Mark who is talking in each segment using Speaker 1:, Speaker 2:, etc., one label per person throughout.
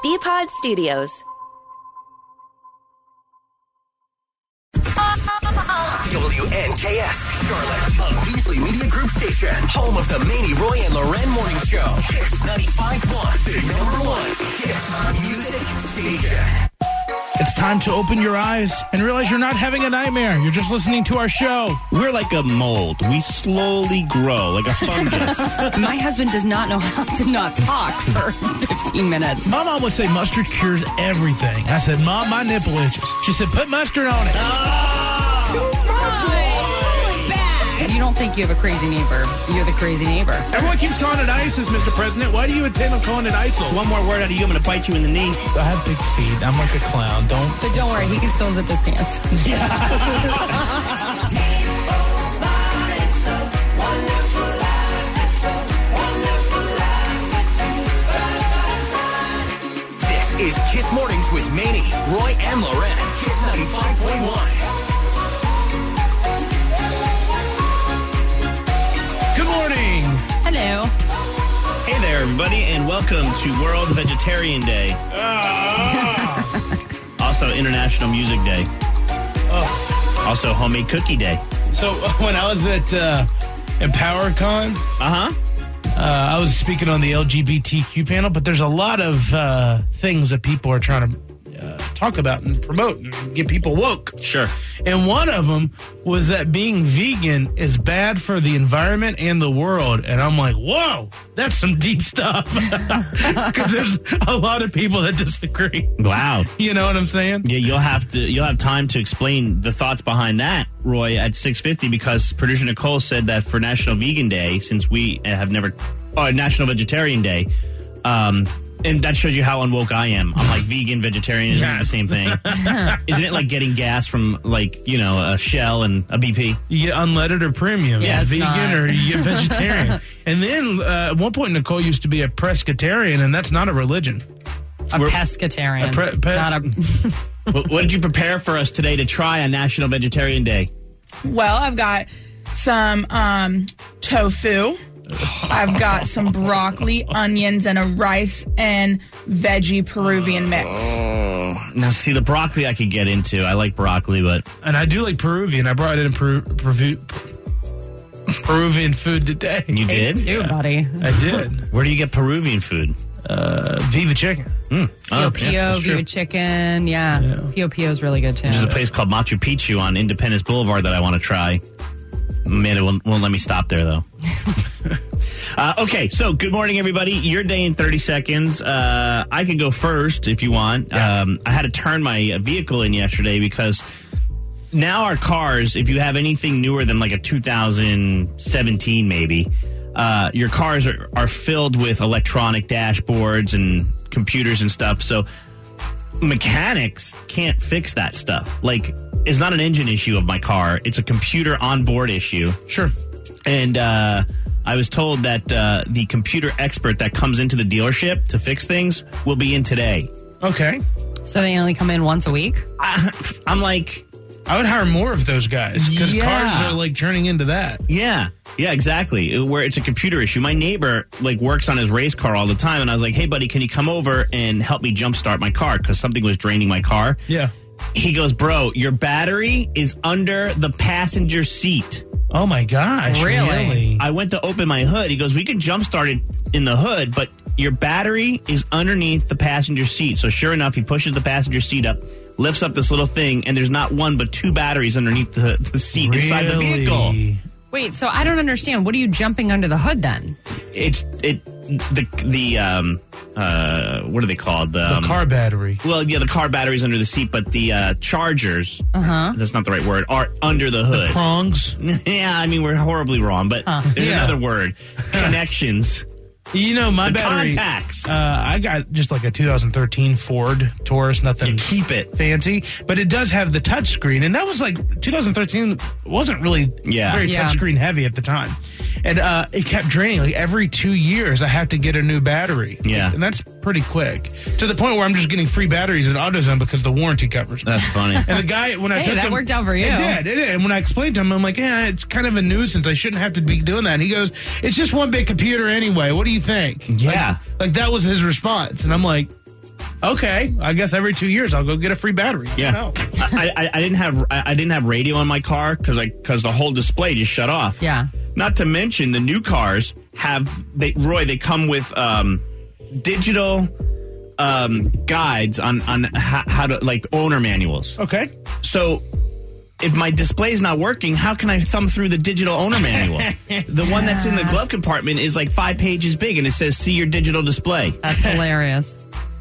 Speaker 1: BPod Studios.
Speaker 2: WNKS, Charlotte, a Beasley Media Group station, home of the Manny, Roy, and Loren Morning Show. Kiss 95.1, the #1 Kiss Music Station.
Speaker 3: It's time to open your eyes and realize you're not having a nightmare. You're just listening to our show.
Speaker 4: We're like a mold. We slowly grow, like a fungus.
Speaker 5: My husband does not know how to not talk for 15 minutes.
Speaker 3: My mom would say mustard cures everything. I said, Mom, my nipple itches. She said, put mustard on it.
Speaker 5: You don't think you have a crazy neighbor. You're the crazy neighbor.
Speaker 3: Everyone keeps calling it ISIS, Mr. President. Why do you intend on calling it ISIL?
Speaker 4: One more word out of you, I'm going to bite you in the knee.
Speaker 3: I have big feet. I'm like a clown.
Speaker 5: But don't worry, he can still zip his pants.
Speaker 2: This is Kiss Mornings with Manny, Roy, and Loren. Kiss 95.1.
Speaker 3: Good morning.
Speaker 5: Hello.
Speaker 4: Hey there, everybody, and welcome to World Vegetarian Day. Also, International Music Day. Also, Homemade Cookie Day.
Speaker 3: So when I was at EmpowerCon, I was speaking on the LGBTQ panel, but there's a lot of things that people are trying to talk about and promote and get people woke.
Speaker 4: Sure.
Speaker 3: And one of them was that being vegan is bad for the environment and the world. And I'm like, whoa, that's some deep stuff. Because there's a lot of people that disagree.
Speaker 4: Wow.
Speaker 3: You know what I'm saying?
Speaker 4: Yeah, you'll have time to explain the thoughts behind that, Roy, at 6:50, because producer Nicole said that for National Vegan Day, since we have never, National Vegetarian Day, and that shows you how unwoke I am. I'm like, vegan, vegetarian isn't the same thing. Isn't it like getting gas from, like, you know, a Shell and a BP?
Speaker 3: You get unleaded or premium.
Speaker 5: Yeah, it's
Speaker 3: vegan
Speaker 5: not.
Speaker 3: or you get vegetarian. And then at one point, Nicole used to be a pescatarian, and that's not a religion.
Speaker 5: A pescatarian.
Speaker 4: What did you prepare for us today to try on National Vegetarian Day?
Speaker 6: Well, I've got some tofu. I've got some broccoli, onions, and a rice and veggie Peruvian mix.
Speaker 4: Now, see, the broccoli I could get into. I like broccoli, but...
Speaker 3: And I do like Peruvian. I brought in Peruvian food today.
Speaker 4: You did?
Speaker 5: Too, buddy.
Speaker 3: I did.
Speaker 4: Where do you get Peruvian food?
Speaker 3: Viva Chicken.
Speaker 5: Pio, Viva Chicken. Yeah. Pio is really good, too.
Speaker 4: There's a place called Machu Picchu on Independence Boulevard that I want to try. Amanda won't let me stop there, though. Okay, so good morning, everybody. Your day in 30 seconds. I can go first if you want.
Speaker 3: Yeah.
Speaker 4: I had to turn my vehicle in yesterday because now our cars, if you have anything newer than like a 2017 maybe, your cars are filled with electronic dashboards and computers and stuff. So mechanics can't fix that stuff. Like, it's not an engine issue of my car. It's a computer onboard issue.
Speaker 3: Sure.
Speaker 4: And I was told that the computer expert that comes into the dealership to fix things will be in today.
Speaker 3: Okay.
Speaker 5: So they only come in once a week?
Speaker 4: I'm like...
Speaker 3: I would hire more of those guys because cars are like turning into that.
Speaker 4: Yeah, exactly. Where it's a computer issue. My neighbor like works on his race car all the time, and I was like, hey, buddy, can you come over and help me jumpstart my car because something was draining my car?
Speaker 3: Yeah.
Speaker 4: He goes, bro, your battery is under the passenger seat.
Speaker 3: Oh, my gosh.
Speaker 5: Really?
Speaker 4: I went to open my hood. He goes, we can jumpstart it in the hood, but your battery is underneath the passenger seat. So sure enough, he pushes the passenger seat up, lifts up this little thing, and there's not one but two batteries underneath the seat inside the vehicle.
Speaker 5: Wait, so I don't understand. What are you jumping under the hood then?
Speaker 4: What are they called?
Speaker 3: The car battery.
Speaker 4: Well, yeah, the car battery's under the seat, but the chargers, that's not the right word, are under the hood.
Speaker 3: The prongs?
Speaker 4: Yeah, I mean, we're horribly wrong, but there's another word. Connections.
Speaker 3: You know, my battery...
Speaker 4: contacts.
Speaker 3: I got just like a 2013 Ford Taurus, nothing...
Speaker 4: You keep it.
Speaker 3: ...fancy, but it does have the touchscreen, and that was like... 2013 wasn't really very touchscreen heavy at the time. And it kept draining. Like every 2 years, I have to get a new battery.
Speaker 4: Yeah.
Speaker 3: And that's pretty quick. To the point where I'm just getting free batteries in AutoZone because the warranty covers me.
Speaker 4: That's funny.
Speaker 3: And the guy, when I took
Speaker 5: that
Speaker 3: him...
Speaker 5: worked out for you.
Speaker 3: It did. And when I explained to him, I'm like, yeah, it's kind of a nuisance. I shouldn't have to be doing that. And he goes, it's just one big computer anyway. What do you think?
Speaker 4: Yeah.
Speaker 3: Like that was his response. And I'm like, Okay, I guess every 2 years I'll go get a free battery.
Speaker 4: Yeah, I didn't have radio in my car because the whole display just shut off.
Speaker 5: Yeah.
Speaker 4: Not to mention the new cars they come with digital guides on how to, like, owner manuals.
Speaker 3: Okay.
Speaker 4: So if my display's not working, how can I thumb through the digital owner manual? The one that's in the glove compartment is like 5 pages big, and it says, see your digital display.
Speaker 5: That's hilarious.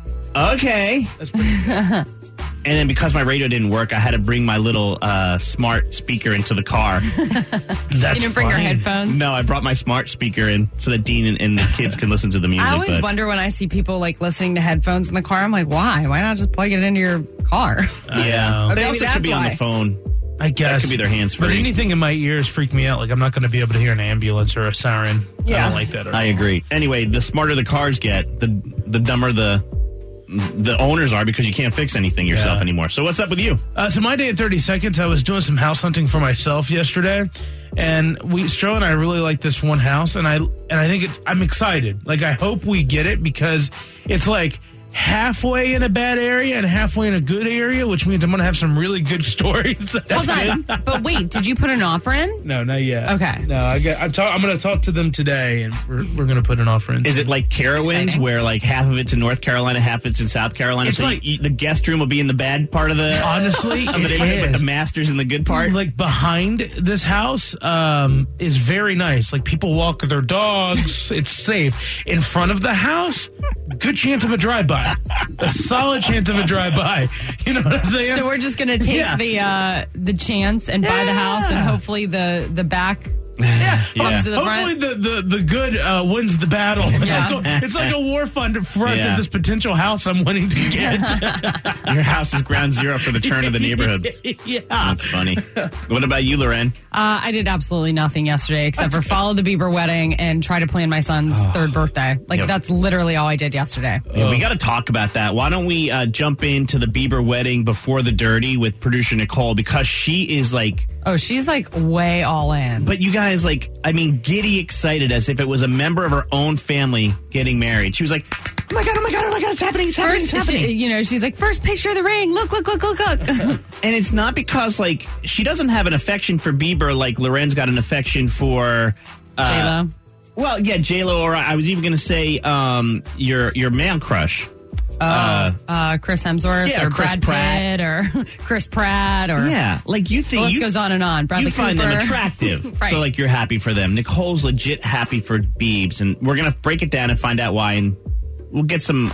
Speaker 4: Okay.
Speaker 3: That's pretty good.
Speaker 4: And then because my radio didn't work, I had to bring my little smart speaker into the car.
Speaker 3: That's
Speaker 5: You didn't bring your headphones?
Speaker 4: No, I brought my smart speaker in so that Dean and the kids can listen to the music.
Speaker 5: I always wonder when I see people like listening to headphones in the car. I'm like, why? Why not just plug it into your car?
Speaker 4: Yeah.
Speaker 5: Or
Speaker 4: They
Speaker 5: maybe
Speaker 4: also
Speaker 5: that's
Speaker 4: could be on
Speaker 5: why.
Speaker 4: the phone.
Speaker 3: I guess.
Speaker 4: That could be their hands free.
Speaker 3: But anything in my ears freak me out. Like, I'm not going to be able to hear an ambulance or a siren. I
Speaker 5: Yeah.
Speaker 3: don't like that at all.
Speaker 4: I agree. Anyway, the smarter the cars get, the dumber the owners are, because you can't fix anything yourself anymore. So what's up with you?
Speaker 3: So my day in 30 seconds, I was doing some house hunting for myself yesterday, and Stro and I really like this one house, and I think I'm excited. Like, I hope we get it, because it's like halfway in a bad area and halfway in a good area, which means I'm going to have some really good stories. That's
Speaker 5: Hold on. But wait, did you put an offer in?
Speaker 3: No, not yet.
Speaker 5: Okay.
Speaker 3: No, I'm going to talk to them today, and we're going to put an offer in.
Speaker 4: Is it like Carowinds,
Speaker 5: exciting.
Speaker 4: where like half of it's in North Carolina, half it's in South Carolina?
Speaker 3: It's
Speaker 4: so
Speaker 3: like-
Speaker 4: the guest room will be in the bad part of the
Speaker 3: Honestly,
Speaker 4: of the
Speaker 3: it
Speaker 4: neighborhood, but
Speaker 3: is.
Speaker 4: the master's in the good part.
Speaker 3: Like, behind this house is very nice. Like, people walk their dogs. It's safe. In front of the house, good chance of a drive-by. A solid chance of a drive-by. You know what I'm saying?
Speaker 5: So we're just going to take
Speaker 3: Yeah.
Speaker 5: the chance and buy the house, and hopefully the back comes to the
Speaker 3: Hopefully
Speaker 5: front.
Speaker 3: the good wins the battle.
Speaker 5: Yeah.
Speaker 3: It's like a war front of this potential house I'm wanting to get.
Speaker 4: Your house is ground zero for the turn of the neighborhood.
Speaker 3: Yeah.
Speaker 4: That's funny. What about you, Loren?
Speaker 5: I did absolutely nothing yesterday except for follow the Bieber wedding and try to plan my son's third birthday. Like,
Speaker 4: Yep.
Speaker 5: that's literally all I did yesterday.
Speaker 4: Yeah, we got to talk about that. Why don't we jump into the Bieber wedding before the dirty with producer Nicole, because she is like,
Speaker 5: Oh, she's like way all in.
Speaker 4: but you guys, like, I mean, giddy excited as if it was a member of her own family getting married. She was like, oh my God, it's happening, it's happening, it's
Speaker 5: First,
Speaker 4: happening.
Speaker 5: she's like, first picture of the ring. Look.
Speaker 4: And it's not because, like, she doesn't have an affection for Bieber like Loren's got an affection for
Speaker 5: J-Lo.
Speaker 4: Well, yeah, J-Lo, or I was even going to say your male crush.
Speaker 5: Chris Hemsworth
Speaker 4: Yeah,
Speaker 5: or
Speaker 4: Chris
Speaker 5: Brad
Speaker 4: Pratt.
Speaker 5: Pitt or Chris Pratt or
Speaker 4: Yeah, like you think
Speaker 5: the list goes on and on. Bradley
Speaker 4: you find
Speaker 5: Cooper.
Speaker 4: them attractive,
Speaker 5: Right.
Speaker 4: so like you're happy for them. Nicole's legit happy for Biebs, and we're gonna break it down and find out why, and we'll get some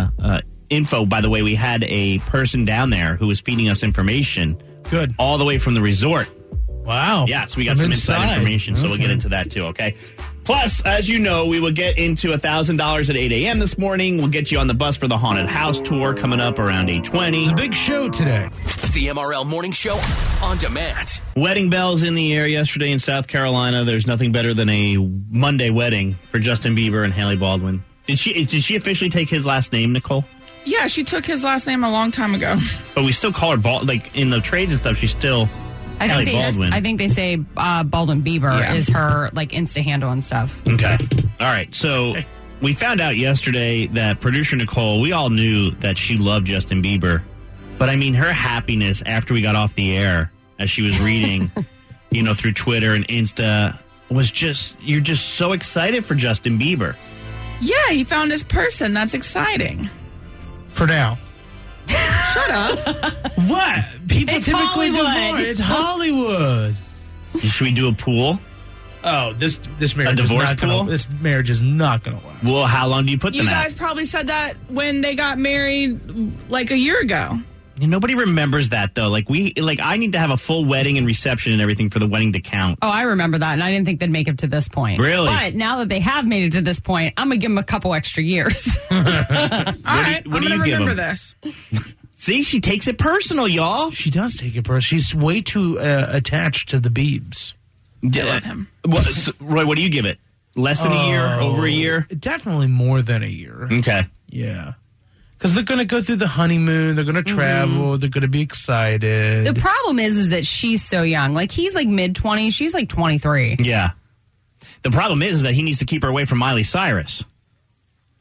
Speaker 4: info. By the way, we had a person down there who was feeding us information
Speaker 3: Good.
Speaker 4: all the way from the resort.
Speaker 3: Wow.
Speaker 4: Yeah, so we got
Speaker 3: From
Speaker 4: some inside information, so we'll get into that too, okay? Plus, as you know, we will get into $1,000 at 8 a.m. this morning. We'll get you on the bus for the haunted house tour coming up around 8:20.
Speaker 3: It's a big show today.
Speaker 2: The MRL Morning Show on demand.
Speaker 4: Wedding bells in the air yesterday in South Carolina. There's nothing better than a Monday wedding for Justin Bieber and Haley Baldwin. Did she officially take his last name, Nicole?
Speaker 6: Yeah, she took his last name a long time ago.
Speaker 4: But we still call her like in the trades and stuff. She's still Haley Baldwin.
Speaker 5: I think they say Baldwin Bieber is her like Insta handle and stuff.
Speaker 4: Okay. All right. So we found out yesterday that producer Nicole, we all knew that she loved Justin Bieber. But I mean, her happiness after we got off the air, as she was reading, through Twitter and Insta, was you're just so excited for Justin Bieber.
Speaker 6: Yeah, he found his person. That's exciting.
Speaker 3: For now.
Speaker 6: Shut up.
Speaker 3: What? People
Speaker 5: It's
Speaker 3: typically
Speaker 5: Hollywood.
Speaker 3: divorce. It's Hollywood.
Speaker 4: Should we do a pool?
Speaker 3: Oh, this marriage
Speaker 4: divorce
Speaker 3: is not
Speaker 4: pool?
Speaker 3: This marriage is not going to last.
Speaker 4: Well, how long do you put
Speaker 6: You
Speaker 4: them
Speaker 6: guys
Speaker 4: at?
Speaker 6: probably said that when they got married like a year ago.
Speaker 4: Nobody remembers that though. I need to have a full wedding and reception and everything for the wedding to count.
Speaker 5: Oh, I remember that, and I didn't think they'd make it to this point.
Speaker 4: Really?
Speaker 5: But now that they have made it to this point, I'm gonna give them a couple extra years.
Speaker 6: All right,
Speaker 4: what
Speaker 6: I'm
Speaker 4: do
Speaker 6: going
Speaker 4: you
Speaker 6: to
Speaker 4: give
Speaker 6: remember
Speaker 4: him?
Speaker 6: this.
Speaker 4: See, she takes it personal, y'all.
Speaker 3: She does take it personal. She's way too attached to the Biebs.
Speaker 6: I love him.
Speaker 4: Roy, what do you give it? Less than a year? Over a year?
Speaker 3: Definitely more than a year.
Speaker 4: Okay.
Speaker 3: Yeah. Because they're going to go through the honeymoon. They're going to travel. They're going to be excited.
Speaker 5: The problem is that she's so young. Like, he's like mid-20s. She's like 23.
Speaker 4: Yeah. The problem is that he needs to keep her away from Miley Cyrus.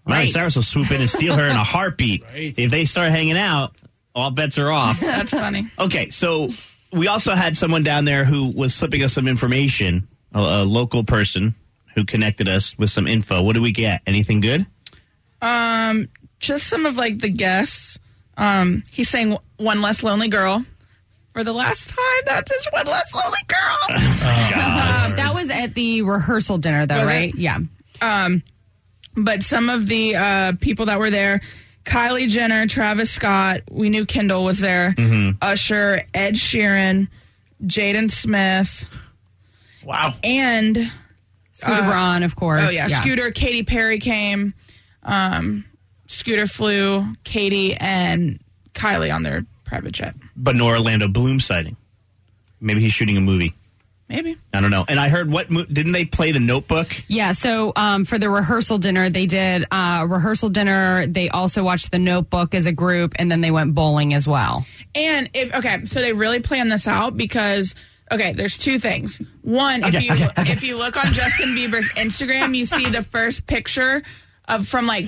Speaker 4: Miley Cyrus will swoop in and steal her in a heartbeat.
Speaker 3: Right.
Speaker 4: If they start hanging out, all bets are off.
Speaker 6: That's funny.
Speaker 4: Okay, so we also had someone down there who was slipping us some information, a local person who connected us with some info. What did we get? Anything good?
Speaker 6: Just some of like the guests. He's saying One Less Lonely Girl. For the last time, that's just One Less Lonely Girl.
Speaker 5: That was at the rehearsal dinner, though,
Speaker 6: Was
Speaker 5: right?
Speaker 6: it?
Speaker 5: Yeah.
Speaker 6: But some of the people that were there, Kylie Jenner, Travis Scott, we knew Kendall was there, Usher, Ed Sheeran, Jaden Smith.
Speaker 3: Wow.
Speaker 6: And
Speaker 5: Scooter Braun, of course.
Speaker 6: Oh, yeah. Scooter, Katy Perry came. Scooter flew, Katy and Kylie on their private jet.
Speaker 4: But no Orlando Bloom sighting. Maybe he's shooting a movie.
Speaker 6: Maybe.
Speaker 4: I don't know. And I heard didn't they play The Notebook?
Speaker 5: Yeah, so for the rehearsal dinner, they did rehearsal dinner. They also watched The Notebook as a group, and then they went bowling as well.
Speaker 6: And so they really planned this out because, there's two things. One, if you look on Justin Bieber's Instagram, you see the first picture from like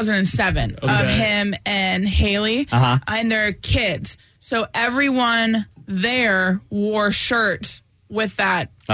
Speaker 6: 2007 of him and Haley and their kids. So everyone there wore shirts with that picture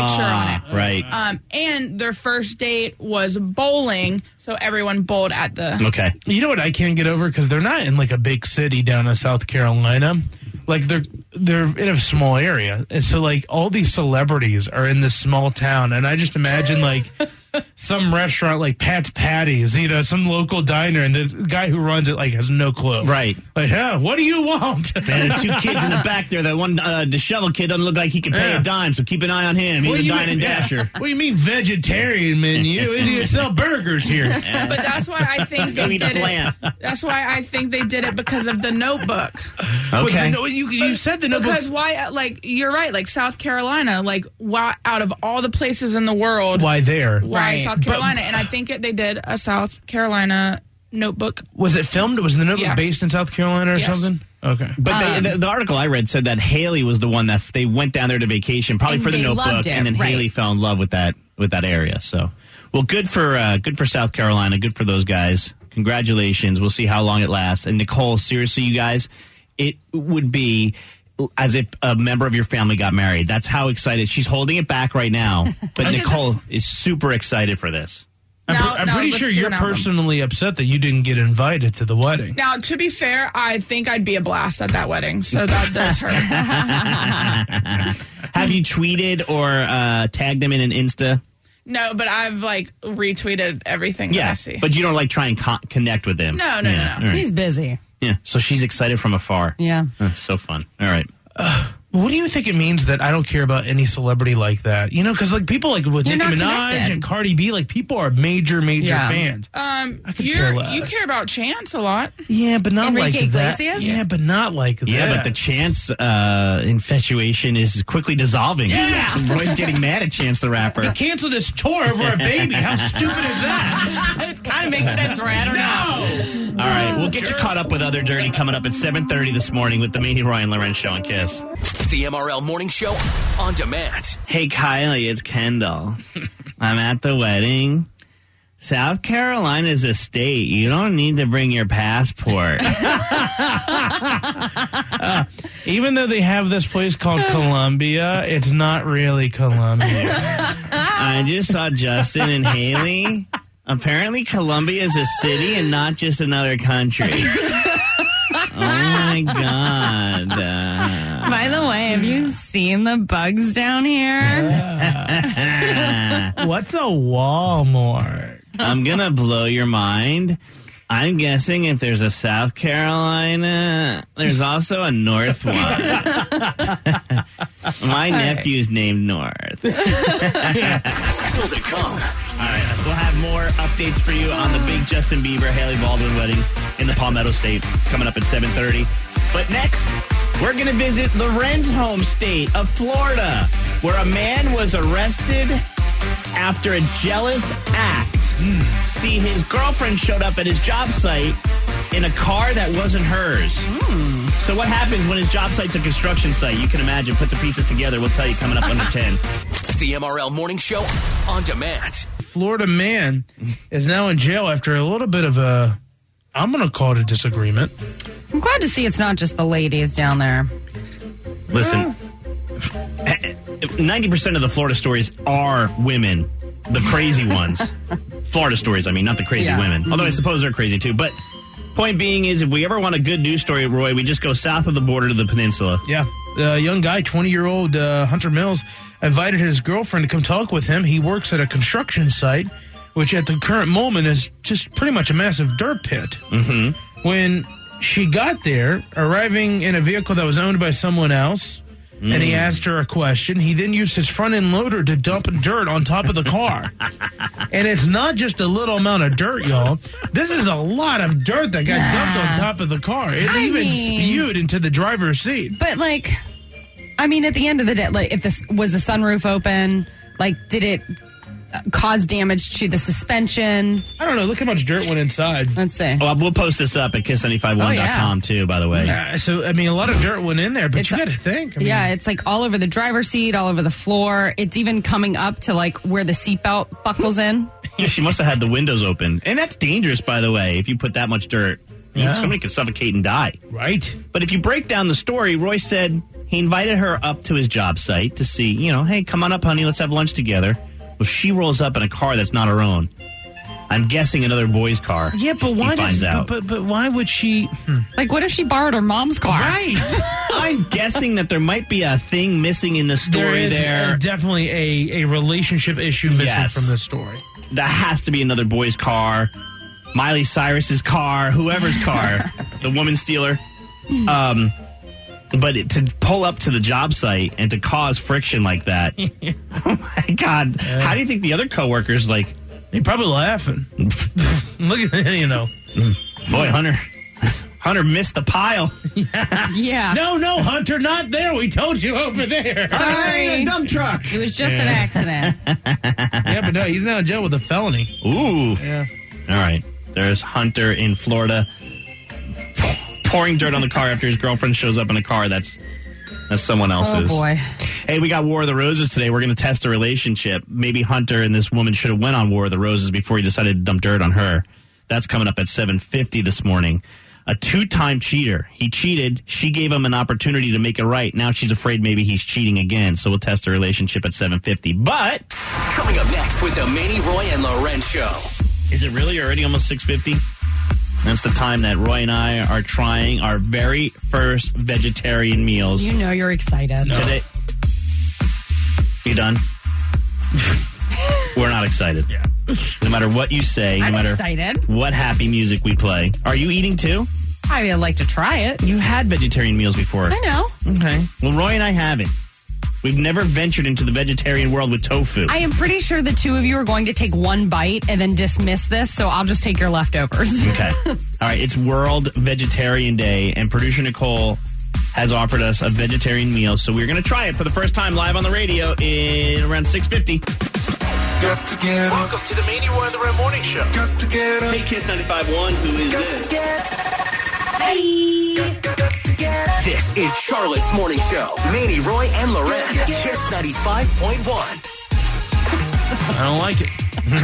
Speaker 6: on it.
Speaker 4: Right.
Speaker 6: And their first date was bowling, so everyone bowled at the...
Speaker 4: Okay.
Speaker 3: You know what I can't get over? Because they're not in like a big city down in South Carolina. Like they're in a small area. And so like all these celebrities are in this small town. And I just imagine like some restaurant like Pat's Patties, some local diner, and the guy who runs it like has no clue.
Speaker 4: Right.
Speaker 3: Like, what do you want?
Speaker 4: Man, the two kids in the back there, that one disheveled kid doesn't look like he can pay a dime, so keep an eye on him. He's a dine and dasher.
Speaker 3: What do you mean vegetarian menu? You sell burgers here.
Speaker 6: But that's why I think they did it. That's why I think they did it because of The Notebook.
Speaker 4: Okay.
Speaker 3: You said The Notebook.
Speaker 6: Because why, you're right, South Carolina, why, out of all the places in the world.
Speaker 3: Why there?
Speaker 6: Why South Carolina? And I think they did a South Carolina Notebook.
Speaker 3: Was it filmed? Was The Notebook based in South Carolina or something? Okay.
Speaker 4: But the article I read said that Haley was the one that they went down there to vacation, probably for The Notebook, and then Haley fell in love with that area. So, well, good for South Carolina. Good for those guys. Congratulations. We'll see how long it lasts. And Nicole, seriously, you guys, it would be as if a member of your family got married. That's how excited. She's holding it back right now. But Nicole is super excited for this.
Speaker 3: I'm pretty sure you're personally upset that you didn't get invited to the wedding.
Speaker 6: Now, to be fair, I think I'd be a blast at that wedding, so that does hurt.
Speaker 4: Have you tweeted or tagged them in an Insta?
Speaker 6: No, but I've retweeted everything that I see.
Speaker 4: But you don't try and connect with him?
Speaker 6: No.
Speaker 4: Right.
Speaker 5: He's busy.
Speaker 4: Yeah, so she's excited from afar.
Speaker 5: Yeah.
Speaker 4: So fun. All right.
Speaker 3: What do you think it means that I don't care about any celebrity like that? Because people with Nicki Minaj and Cardi B, people are major fans. I could care less.
Speaker 6: You care about Chance a lot.
Speaker 3: Yeah, but not
Speaker 5: Enrique
Speaker 3: like that.
Speaker 5: Iglesias?
Speaker 3: Yeah, but not like that.
Speaker 4: Yeah, but the Chance infatuation is quickly dissolving.
Speaker 5: Yeah.
Speaker 4: Roy's getting mad at Chance the Rapper.
Speaker 3: He canceled his tour over a baby. How stupid is that?
Speaker 5: It kind of makes sense, right? I don't know.
Speaker 4: All right, we'll get you caught up with Other Dirty coming up at 7:30 this morning with the Manny, Roy, and Loren Show on KISS.
Speaker 2: The MRL Morning Show on demand.
Speaker 4: Hey, Kylie, it's Kendall. I'm at the wedding. South Carolina is a state. You don't need to bring your passport.
Speaker 3: Even though they have this place called Columbia, it's not really Columbia.
Speaker 4: I just saw Justin and Haley. Apparently, Columbia is a city and not just another country. Oh, my God.
Speaker 5: By the way, have you seen the bugs down here?
Speaker 3: What's a Walmart?
Speaker 4: I'm going to blow your mind. I'm guessing if there's a South Carolina, there's also a North one. My nephew's named North.
Speaker 2: Still to come.
Speaker 4: All right, we'll have more updates for you on the big Justin Bieber, Haley Baldwin wedding in the Palmetto State coming up at 7:30. But next, we're going to visit Loren's home state of Florida, where a man was arrested after a jealous act. See, his girlfriend showed up at his job site in a car that wasn't hers. So what happens when his job site's a construction site? You can imagine. Put the pieces together. We'll tell you coming up under 10.
Speaker 2: The MRL Morning Show on demand.
Speaker 3: Florida man is now in jail after a little bit of a, I'm going to call it a disagreement.
Speaker 5: I'm glad to see it's not just the ladies down there.
Speaker 4: Listen, 90% of the Florida stories are women, the crazy ones. Florida stories, I mean, not the crazy women. Although I suppose they're crazy too. But point being is, if we ever want a good news story, Roy, we just go south of the border to the peninsula.
Speaker 3: Yeah. A young guy, 20-year-old Hunter Mills, invited his girlfriend to come talk with him. He works at a construction site, which at the current moment is just pretty much a massive dirt pit. Mm-hmm. When she got there, arriving in a vehicle that was owned by someone else, and he asked her a question, he then used his front-end loader to dump dirt on top of the car. And it's not just a little amount of dirt, y'all. This is a lot of dirt that got dumped on top of the car. It spewed into the driver's seat.
Speaker 5: But, like, I mean, at the end of the day, like, if this was the sunroof open, like, did it cause damage to the suspension?
Speaker 3: I don't know. Look how much dirt went inside.
Speaker 5: Let's see.
Speaker 4: Well, we'll post this up at kiss951.com too, by the way.
Speaker 3: So, I mean, a lot of dirt went in there, but you got to think. I mean,
Speaker 5: it's like all over the driver's seat, all over the floor. It's even coming up to, like, where the seatbelt buckles in.
Speaker 4: Yeah, she must have had the windows open. And that's dangerous, by the way, if you put that much dirt.
Speaker 3: Yeah.
Speaker 4: Somebody could suffocate and die.
Speaker 3: Right.
Speaker 4: But if you break down the story, Roy said he invited her up to his job site to see, hey, come on up, honey, let's have lunch together. Well, she rolls up in a car that's not her own. I'm guessing another boy's car.
Speaker 3: Yeah, but why
Speaker 4: finds out.
Speaker 3: But why would she?
Speaker 5: Like, what if she borrowed her mom's car?
Speaker 3: Right.
Speaker 4: I'm guessing that there might be a thing missing in the story
Speaker 3: there. Definitely a relationship issue missing from this story.
Speaker 4: That has to be another boy's car, Miley Cyrus's car, whoever's car, the woman stealer. But to pull up to the job site and to cause friction like that, oh my God. How do you think the other coworkers, like...
Speaker 3: They're probably laughing. Look at that,
Speaker 4: Boy, Hunter missed the pile.
Speaker 5: Yeah.
Speaker 3: No, Hunter, not there. We told you over there.
Speaker 5: Sorry.
Speaker 4: Dump truck.
Speaker 5: It was just an accident.
Speaker 3: Yeah, but no, he's now in jail with a felony.
Speaker 4: Ooh.
Speaker 3: Yeah.
Speaker 4: All right. There's Hunter in Florida pouring dirt on the car after his girlfriend shows up in a car that's someone else's.
Speaker 5: Oh, boy.
Speaker 4: Hey, we got War of the Roses today. We're going to test a relationship. Maybe Hunter and this woman should have went on War of the Roses before he decided to dump dirt on her. That's coming up at 7:50 this morning. A 2-time cheater. He cheated. She gave him an opportunity to make it right. Now she's afraid maybe he's cheating again. So we'll test the relationship at 7:50. But
Speaker 2: coming up next with the Manny, Roy, and Loren Show.
Speaker 4: Is it really already almost 6:50? That's the time that Roy and I are trying our very first vegetarian meals.
Speaker 5: You know you're excited.
Speaker 4: Today. You done? We're not excited. Yeah. No matter what you say,
Speaker 5: I'm
Speaker 4: no matter
Speaker 5: excited.
Speaker 4: what happy music we play. Are you eating too?
Speaker 5: I would like to try it.
Speaker 4: You had vegetarian meals before.
Speaker 5: I know.
Speaker 4: Okay. Well, Roy and I haven't. We've never ventured into the vegetarian world with tofu.
Speaker 5: I am pretty sure the two of you are going to take one bite and then dismiss this, so I'll just take your leftovers.
Speaker 4: Okay. All right. It's World Vegetarian Day, and producer Nicole has offered us a vegetarian meal, so we're going to try it for the first time live on the radio in around 6:50.
Speaker 1: Got to get up.
Speaker 2: Welcome to the Manny, Roy, and Loren Morning Show.
Speaker 1: Got to get up.
Speaker 4: Hey, Kiss 95.1, who is this?
Speaker 2: This is Charlotte's Morning Show. Manny, Roy, and Loren. Kiss 95.1.
Speaker 3: I don't like it.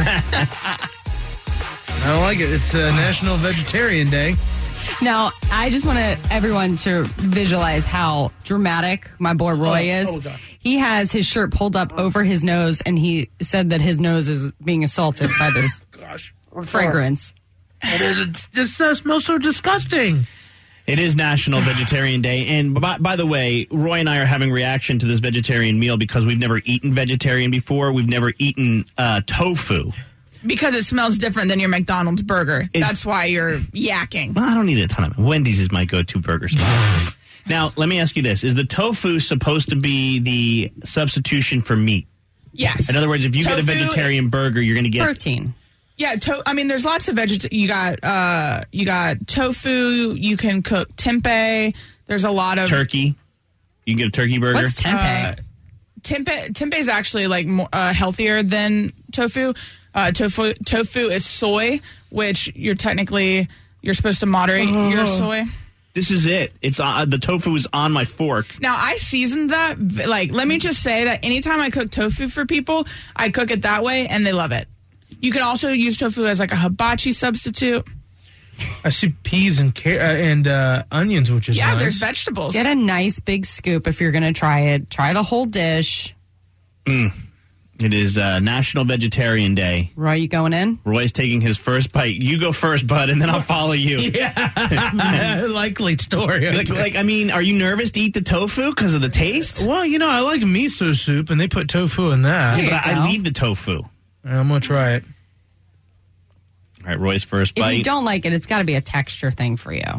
Speaker 3: I don't like it. It's National Vegetarian Day.
Speaker 5: Now, I just want everyone to visualize how dramatic my boy Roy is.
Speaker 3: Oh, God.
Speaker 5: He has his shirt pulled up over his nose, and he said that his nose is being assaulted by this fragrance.
Speaker 3: It is. It just smells so disgusting.
Speaker 4: It is National Vegetarian Day. And by the way, Roy and I are having reaction to this vegetarian meal because we've never eaten vegetarian before. We've never eaten tofu.
Speaker 6: Because it smells different than your McDonald's burger. That's why you're yakking.
Speaker 4: Well, I don't need a ton of it. Wendy's is my go-to burger spot. Now, let me ask you this. Is the tofu supposed to be the substitution for meat?
Speaker 6: Yes.
Speaker 4: In other words, if you get a vegetarian burger, you're going to get...
Speaker 5: Protein.
Speaker 6: Yeah, I mean, there's lots of you got tofu. You can cook tempeh. There's a lot of
Speaker 4: turkey. You can get a turkey burger.
Speaker 5: What's tempeh?
Speaker 6: Tempeh is actually like more, healthier than tofu. Tofu is soy, which you're supposed to moderate your soy.
Speaker 4: This is it. It's the tofu is on my fork.
Speaker 6: Now, I seasoned that. Like, let me just say that anytime I cook tofu for people, I cook it that way, and they love it. You can also use tofu as like a hibachi substitute.
Speaker 3: I see peas and onions, which is nice.
Speaker 6: There's vegetables.
Speaker 5: Get a nice big scoop if you're going to try it. Try the whole dish.
Speaker 4: It is National Vegetarian Day.
Speaker 5: Roy, you going in?
Speaker 4: Roy's taking his first bite. You go first, bud, and then I'll follow you.
Speaker 3: Yeah, likely story.
Speaker 4: I mean, are you nervous to eat the tofu because of the taste?
Speaker 3: Well, I like miso soup, and they put tofu in that.
Speaker 5: There
Speaker 4: But
Speaker 5: you go.
Speaker 4: I leave the tofu.
Speaker 3: I'm going to try it.
Speaker 4: All right, Roy's first bite.
Speaker 5: If you don't like it, it's got to be a texture thing for you.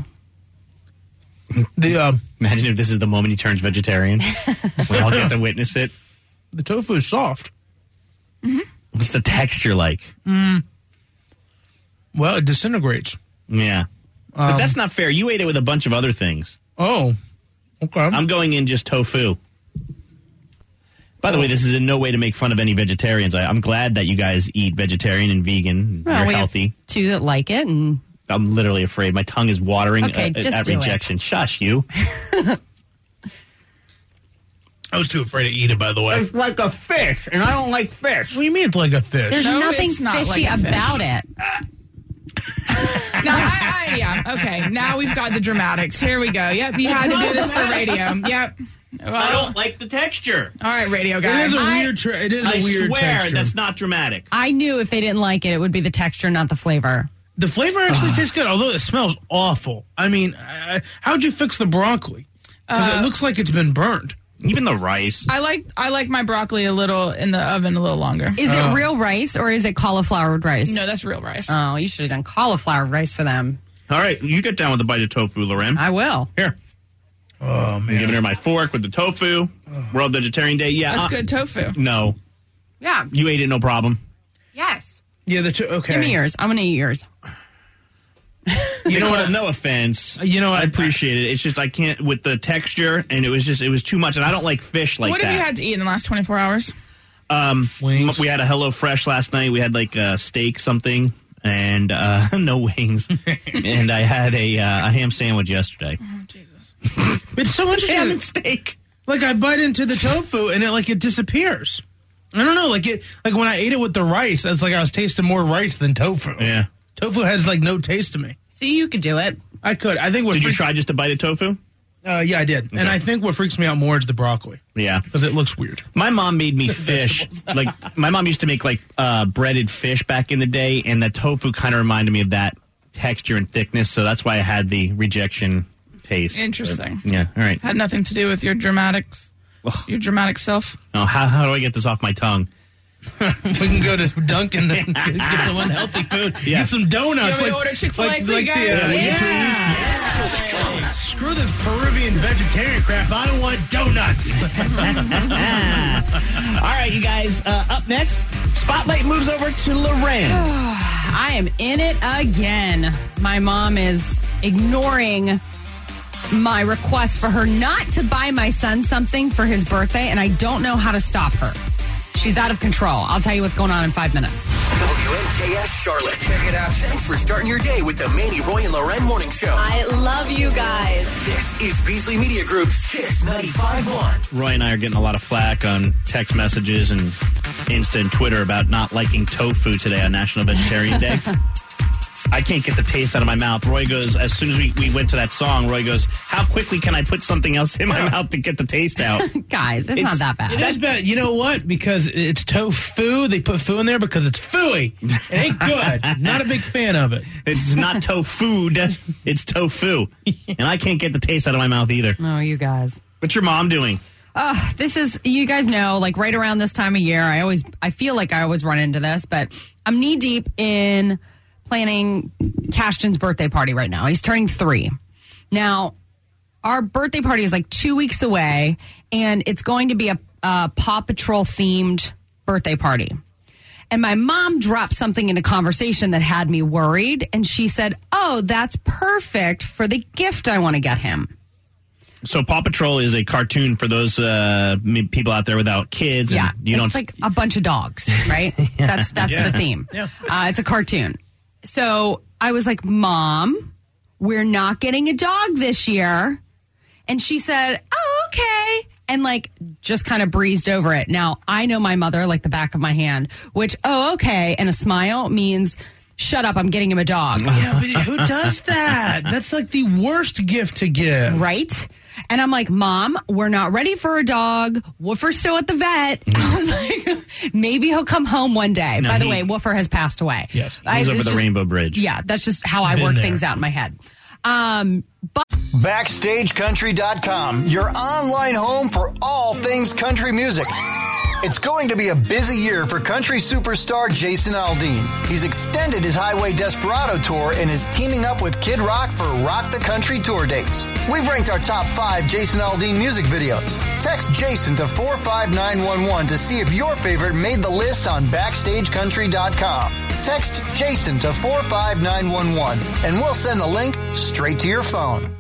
Speaker 4: Imagine if this is the moment he turns vegetarian. We all get to witness it.
Speaker 3: The tofu is soft.
Speaker 4: What's the texture like?
Speaker 3: Well, it disintegrates.
Speaker 4: Yeah. But that's not fair. You ate it with a bunch of other things.
Speaker 3: Oh, okay.
Speaker 4: I'm going in just tofu. By the way, this is in no way to make fun of any vegetarians. I'm glad that you guys eat vegetarian and vegan.
Speaker 5: Well,
Speaker 4: You're
Speaker 5: we
Speaker 4: healthy.
Speaker 5: have two that like it, and
Speaker 4: I'm literally afraid. My tongue is watering
Speaker 5: Okay, just
Speaker 4: at
Speaker 5: do it.
Speaker 4: rejection. Shush, you.
Speaker 3: I was too afraid to eat it, by the way.
Speaker 4: It's like a fish, and I don't like fish.
Speaker 3: What do you mean it's like a fish?
Speaker 5: there's
Speaker 6: No,
Speaker 5: nothing
Speaker 6: it's not
Speaker 5: fishy
Speaker 6: like a fish.
Speaker 5: about it.
Speaker 6: Yeah. Okay. Now we've got the dramatics. Here we go. Yep. You had to do this for radio. Yep.
Speaker 4: I
Speaker 6: Well,
Speaker 4: don't like the texture.
Speaker 6: all right, radio
Speaker 3: It
Speaker 6: guy.
Speaker 3: is a
Speaker 5: I-
Speaker 3: weird. It is
Speaker 4: I
Speaker 3: a weird
Speaker 4: swear
Speaker 3: texture.
Speaker 4: that's not dramatic.
Speaker 5: I knew if they didn't like it, it would be the texture, not the flavor.
Speaker 3: The flavor actually tastes good, although it smells awful. I mean, how'd you fix the broccoli? Because it looks like it's been burned.
Speaker 4: Even the rice.
Speaker 6: I like my broccoli a little in the oven a little longer.
Speaker 5: Is it real rice or is it cauliflowered rice?
Speaker 6: No, that's real rice.
Speaker 5: Oh, you should have done cauliflower rice for them.
Speaker 4: All right, you get down with a bite of tofu, Loren.
Speaker 5: I will.
Speaker 4: Here.
Speaker 3: Oh,
Speaker 4: I'm
Speaker 3: man.
Speaker 4: giving her my fork with the tofu. World Vegetarian Day. Yeah.
Speaker 6: That's good tofu.
Speaker 4: No.
Speaker 5: Yeah.
Speaker 4: You ate it, no problem.
Speaker 5: Yes.
Speaker 3: Yeah, okay.
Speaker 5: Give me yours. I'm going to eat yours.
Speaker 3: You know
Speaker 4: Nicole,
Speaker 3: what?
Speaker 4: no offense.
Speaker 3: I
Speaker 4: I appreciate it. It's just I can't with the texture, and it was too much. And I don't like fish like
Speaker 6: What
Speaker 4: that.
Speaker 6: have you had to eat in the last 24 hours?
Speaker 3: Wings.
Speaker 4: We had a HelloFresh last night. We had like a steak something, and no wings. And I had a ham sandwich yesterday.
Speaker 6: Oh, Jesus.
Speaker 3: It's so interesting.
Speaker 4: Ham and steak.
Speaker 3: Like I bite into the tofu and it disappears. I don't know. Like when I ate it with the rice, it's like I was tasting more rice than tofu.
Speaker 4: Yeah.
Speaker 3: Tofu has like no taste to me.
Speaker 5: See, you could do it.
Speaker 3: I could. I think what
Speaker 4: Did you
Speaker 3: freaks-
Speaker 4: try just a bite of tofu?
Speaker 3: Yeah, I did. And I think what freaks me out more is the broccoli
Speaker 4: Yeah.
Speaker 3: because it looks weird.
Speaker 4: My mom made me fish. Like my mom used to make like breaded fish back in the day, and the tofu kind of reminded me of that texture and thickness. So that's why I had the rejection taste.
Speaker 6: Interesting.
Speaker 4: But, yeah. All right.
Speaker 6: Had nothing to do with your dramatics. Your dramatic self.
Speaker 4: Oh, how do I get this off my tongue?
Speaker 3: We can go to Dunkin' and get some unhealthy food.
Speaker 4: Yeah.
Speaker 3: Get some donuts.
Speaker 6: You want me to order Chick-fil-A for you guys?
Speaker 3: would you
Speaker 6: Yeah.
Speaker 3: please? Screw this Peruvian vegetarian crap. I don't want donuts.
Speaker 4: All right, you guys. Up next, Spotlight moves over to Loren.
Speaker 5: I am in it again. My mom is ignoring my request for her not to buy my son something for his birthday, and I don't know how to stop her. She's out of control. I'll tell you what's going on in 5 minutes.
Speaker 2: WNKS Charlotte. Check it out. Thanks for starting your day with the Manny, Roy, and Loren Morning Show.
Speaker 7: I love you guys.
Speaker 2: This is Beasley Media Group's Kiss 95.1.
Speaker 4: Roy and I are getting a lot of flack on text messages and Insta and Twitter about not liking tofu today on National Vegetarian Day. I can't get the taste out of my mouth. Roy goes, as soon as we went to that song, Roy goes, how quickly can I put something else in my mouth to get the taste out?
Speaker 5: Guys, it's not that
Speaker 3: It
Speaker 5: bad.
Speaker 3: is bad. You know what? Because it's tofu. They put foo in there because it's fooey. It ain't good. Not a big fan of it.
Speaker 4: It's not tofu, it's tofu. And I can't get the taste out of my mouth either.
Speaker 5: Oh, you guys.
Speaker 4: What's your mom doing?
Speaker 5: This is, you guys know, like right around this time of year, I feel like I always run into this, but I'm knee deep in planning Cashton's birthday party right now. He's turning 3. Now, our birthday party is like 2 weeks away, and it's going to be a Paw Patrol themed birthday party. And my mom dropped something into conversation that had me worried, and she said, "Oh, that's perfect for the gift I want to get him."
Speaker 4: So Paw Patrol is a cartoon for those people out there without kids.
Speaker 5: Yeah,
Speaker 4: And you
Speaker 5: it's like a bunch of dogs, right? That's the theme.
Speaker 3: Yeah.
Speaker 5: It's a cartoon. So I was like, "Mom, we're not getting a dog this year." And she said, "Oh, okay." and like just kind of breezed over it. Now, I know my mother like the back of my hand, which, okay, and a smile means, shut up, I'm getting him a dog.
Speaker 3: Yeah, but who does that? That's like the worst gift to give.
Speaker 5: Right? And I'm like, Mom, we're not ready for a dog. Woofer's still at the vet. I was like, maybe he'll come home one day.
Speaker 4: No,
Speaker 5: By the way, Woofer has passed away.
Speaker 3: Yes.
Speaker 4: He's over the Rainbow Bridge.
Speaker 5: Yeah, that's just how I work things out in my head. But
Speaker 8: BackstageCountry.com, your online home for all things country music. It's going to be a busy year for country superstar Jason Aldean. He's extended his Highway Desperado tour and is teaming up with Kid Rock for Rock the Country tour dates. We've ranked our top 5 Jason Aldean music videos. Text Jason to 45911 to see if your favorite made the list on BackstageCountry.com. Text Jason to 45911 and we'll send the link straight to your phone.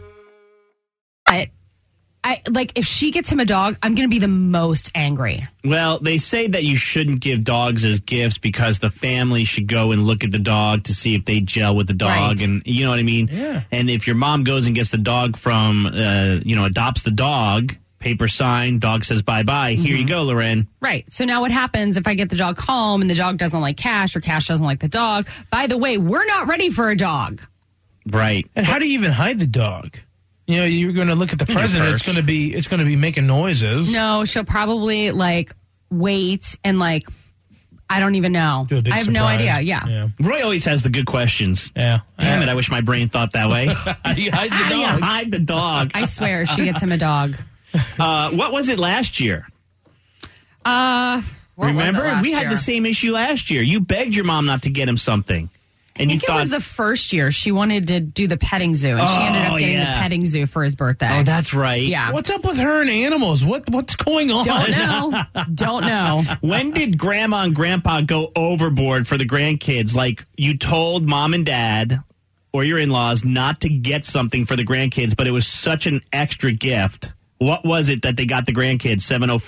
Speaker 5: if she gets him a dog, I'm going to be the most angry.
Speaker 4: Well, they say that you shouldn't give dogs as gifts because the family should go and look at the dog to see if they gel with the dog.
Speaker 5: Right.
Speaker 4: And you know what I mean?
Speaker 3: Yeah.
Speaker 4: And if your mom goes and gets the dog from, adopts the dog, paper sign, dog says bye-bye, here you go, Loren.
Speaker 5: Right. So now what happens if I get the dog home and the dog doesn't like Cash or Cash doesn't like the dog? By the way, we're not ready for a dog.
Speaker 4: Right.
Speaker 3: And how do you even hide the dog? You know, you're going to look at the present. It's going to be making noises.
Speaker 5: No, she'll probably wait and I don't even know.
Speaker 3: Do a big
Speaker 5: I have
Speaker 3: surprise.
Speaker 5: no idea. Yeah.
Speaker 4: Roy always has the good questions.
Speaker 3: Yeah.
Speaker 4: Damn it, I wish my brain thought that way.
Speaker 3: How do you hide the
Speaker 4: How do you
Speaker 3: dog?
Speaker 4: hide the dog?
Speaker 5: I swear she gets him a dog.
Speaker 4: What was it last year?
Speaker 5: What was it
Speaker 4: Remember?
Speaker 5: last
Speaker 4: We had
Speaker 5: year?
Speaker 4: the same issue last year. You begged your mom not to get him something. And
Speaker 5: I
Speaker 4: you
Speaker 5: think
Speaker 4: thought,
Speaker 5: it was the first year she wanted to do the petting zoo, and she ended up getting the petting zoo for his birthday.
Speaker 4: oh, that's right.
Speaker 5: Yeah.
Speaker 3: What's up with her and animals? What's going on?
Speaker 5: Don't know.
Speaker 4: When did Grandma and Grandpa go overboard for the grandkids? Like, you told Mom and Dad or your in-laws not to get something for the grandkids, but it was such an extra gift. What was it that they got the grandkids?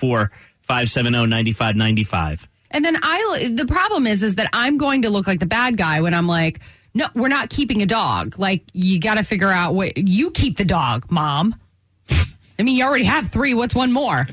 Speaker 4: 704-570-9595.
Speaker 5: And then the problem is that I'm going to look like the bad guy when I'm like, no, we're not keeping a dog. Like, you got to figure out what you keep the dog, Mom. I mean, you already have 3. What's one more?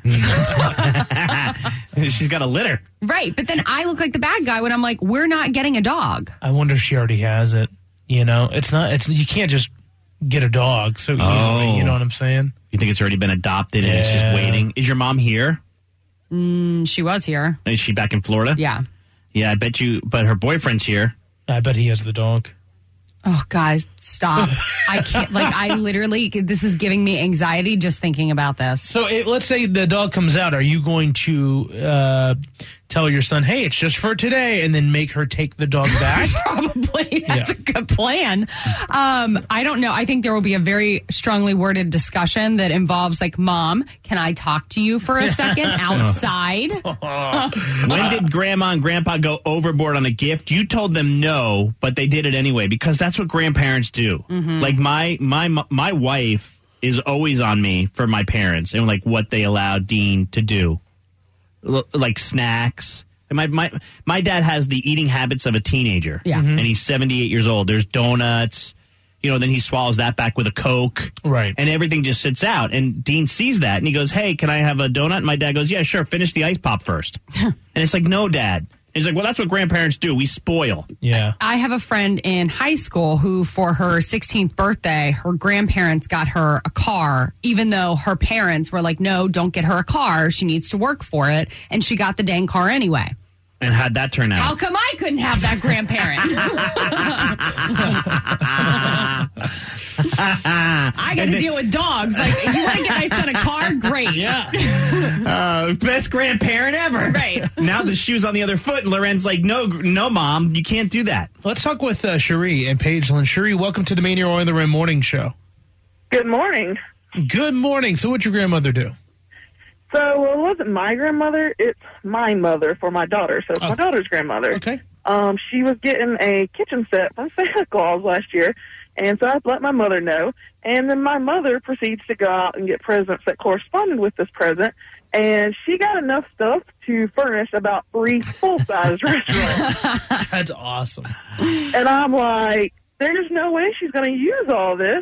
Speaker 4: She's got a litter.
Speaker 5: Right. But then I look like the bad guy when I'm like, we're not getting a dog.
Speaker 3: I wonder if she already has it. You know, you can't just get a dog so easily. You know what I'm saying?
Speaker 4: You think it's already been adopted and it's just waiting? Is your mom here?
Speaker 5: She was here.
Speaker 4: Is she back in Florida?
Speaker 5: Yeah.
Speaker 4: Yeah, I bet you, but her boyfriend's here.
Speaker 3: I bet he has the dog.
Speaker 5: Oh, guys, stop. I can't, I literally, this is giving me anxiety just thinking about this.
Speaker 3: So let's say the dog comes out. Are you going to tell your son, hey, it's just for today, and then make her take the dog back?
Speaker 5: Probably. That's a good plan. I don't know. I think there will be a very strongly worded discussion that involves Mom, can I talk to you for a second outside?
Speaker 4: When did Grandma and Grandpa go overboard on a gift? You told them no, but they did it anyway because that's what grandparents do.
Speaker 5: Mm-hmm.
Speaker 4: Like my wife is always on me for my parents and what they allow Dean to do. Like snacks. And my dad has the eating habits of a teenager.
Speaker 5: Yeah.
Speaker 4: And he's 78 years old. There's donuts. Then he swallows that back with a Coke.
Speaker 3: Right.
Speaker 4: And everything just sits out. And Dean sees that and he goes, hey, can I have a donut? And my dad goes, yeah, sure. Finish the ice pop first. And it's like, no, Dad. And he's like, well, that's what grandparents do. We spoil.
Speaker 3: Yeah.
Speaker 5: I have a friend in high school who, for her 16th birthday, her grandparents got her a car, even though her parents were like, no, don't get her a car. She needs to work for it. And she got the dang car anyway.
Speaker 4: And how'd that turn out?
Speaker 5: How come I couldn't have that grandparent? I got to deal with dogs. You want to get my son a car? Great.
Speaker 4: Yeah. Best grandparent ever.
Speaker 5: Right.
Speaker 4: Now the shoe's on the other foot, and Loren's like, no, Mom, you can't do that.
Speaker 3: Let's talk with Cherie and Pageland. Cherie, welcome to the Mania Roy and Loren Morning Show.
Speaker 9: Good morning.
Speaker 3: Good morning. So what'd your grandmother do?
Speaker 9: So it wasn't my grandmother, it's my mother for my daughter. So it's my daughter's grandmother.
Speaker 3: Okay.
Speaker 9: She was getting a kitchen set from Santa Claus last year, and so I let my mother know. And then my mother proceeds to go out and get presents that corresponded with this present, and she got enough stuff to furnish about 3 full-size restaurants.
Speaker 3: That's awesome.
Speaker 9: And I'm like, there's no way she's going to use all this.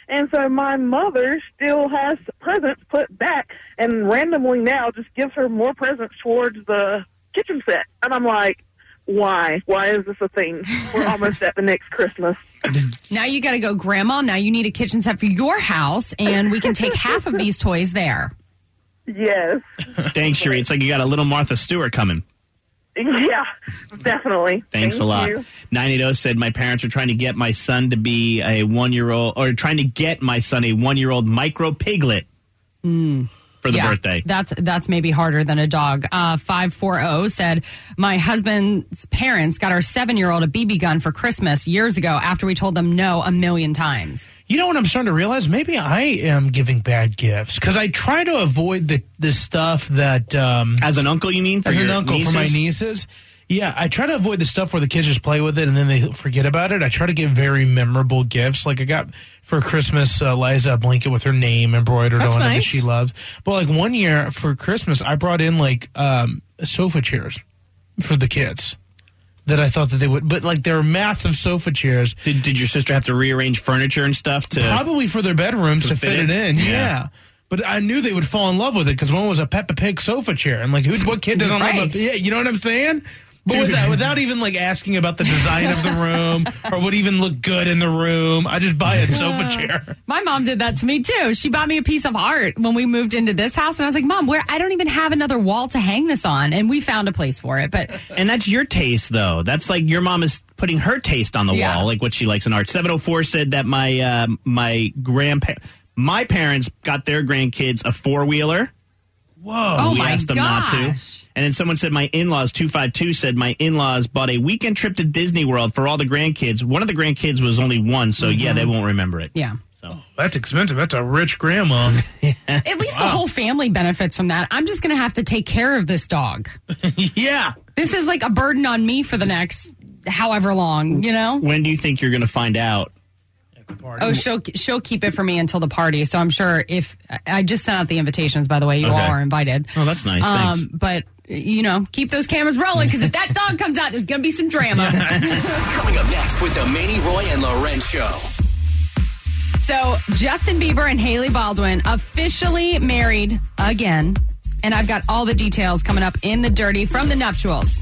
Speaker 9: And so my mother still has presents put back and randomly now just gives her more presents towards the kitchen set. And I'm like, why? Why is this a thing? We're almost at the next Christmas.
Speaker 5: Now you got to go, Grandma. Now you need a kitchen set for your house, and we can take half of these toys there.
Speaker 9: Yes.
Speaker 4: Thanks, Sheree. It's like you got a little Martha Stewart coming.
Speaker 9: Yeah, definitely.
Speaker 4: Thanks a lot. 980 said, my parents are trying to get my son to be a 1-year-old, or trying to get my son a 1-year-old micro piglet for the birthday.
Speaker 5: That's maybe harder than a dog. 540 said, my husband's parents got our 7-year-old a BB gun for Christmas years ago after we told them no a million times.
Speaker 3: You know what I'm starting to realize? Maybe I am giving bad gifts because I try to avoid the stuff that...
Speaker 4: as an uncle, you mean?
Speaker 3: As an uncle
Speaker 4: nieces?
Speaker 3: for my nieces. Yeah, I try to avoid the stuff where the kids just play with it and then they forget about it. I try to give very memorable gifts. Like I got for Christmas, Liza a blanket with her name embroidered on it that she loves. But like one year for Christmas, I brought in like sofa chairs for the kids. That I thought that they would, but like they're massive sofa chairs.
Speaker 4: Did your sister have to rearrange furniture and stuff to
Speaker 3: probably for their bedrooms to fit it in? Yeah. But I knew they would fall in love with it because one was a Peppa Pig sofa chair, and like, what kid doesn't love it? Yeah, you know what I'm saying? But without even like asking about the design of the room or what even look good in the room, I just buy a sofa chair.
Speaker 5: My mom did that to me too. She bought me a piece of art when we moved into this house, and I was like, Mom, I don't even have another wall to hang this on, and we found a place for it.
Speaker 4: And that's your taste, though. That's like your mom is putting her taste on the wall, like what she likes in art. 704 said that my parents got their grandkids a 4-wheeler.
Speaker 3: Whoa!
Speaker 4: We asked them not to. And then someone said, my in-laws, 252, said my in-laws bought a weekend trip to Disney World for all the grandkids. One of the grandkids was only one, so yeah, they won't remember it.
Speaker 5: Yeah.
Speaker 3: So that's expensive. That's a rich grandma.
Speaker 5: At least the whole family benefits from that. I'm just going to have to take care of this dog.
Speaker 3: Yeah.
Speaker 5: This is like a burden on me for the next however long, you know?
Speaker 4: When do you think you're going to find out?
Speaker 5: Oh, she'll keep it for me until the party. So I'm sure if I just sent out the invitations, by the way, you all are invited.
Speaker 4: Oh, that's nice. Thanks.
Speaker 5: But you know, keep those cameras rolling because if that dog comes out, there's going to be some drama.
Speaker 2: Coming up next with the Manny, Roy, and Loren Show.
Speaker 5: So Justin Bieber and Hailey Baldwin officially married again, and I've got all the details coming up in the Dirty from the nuptials.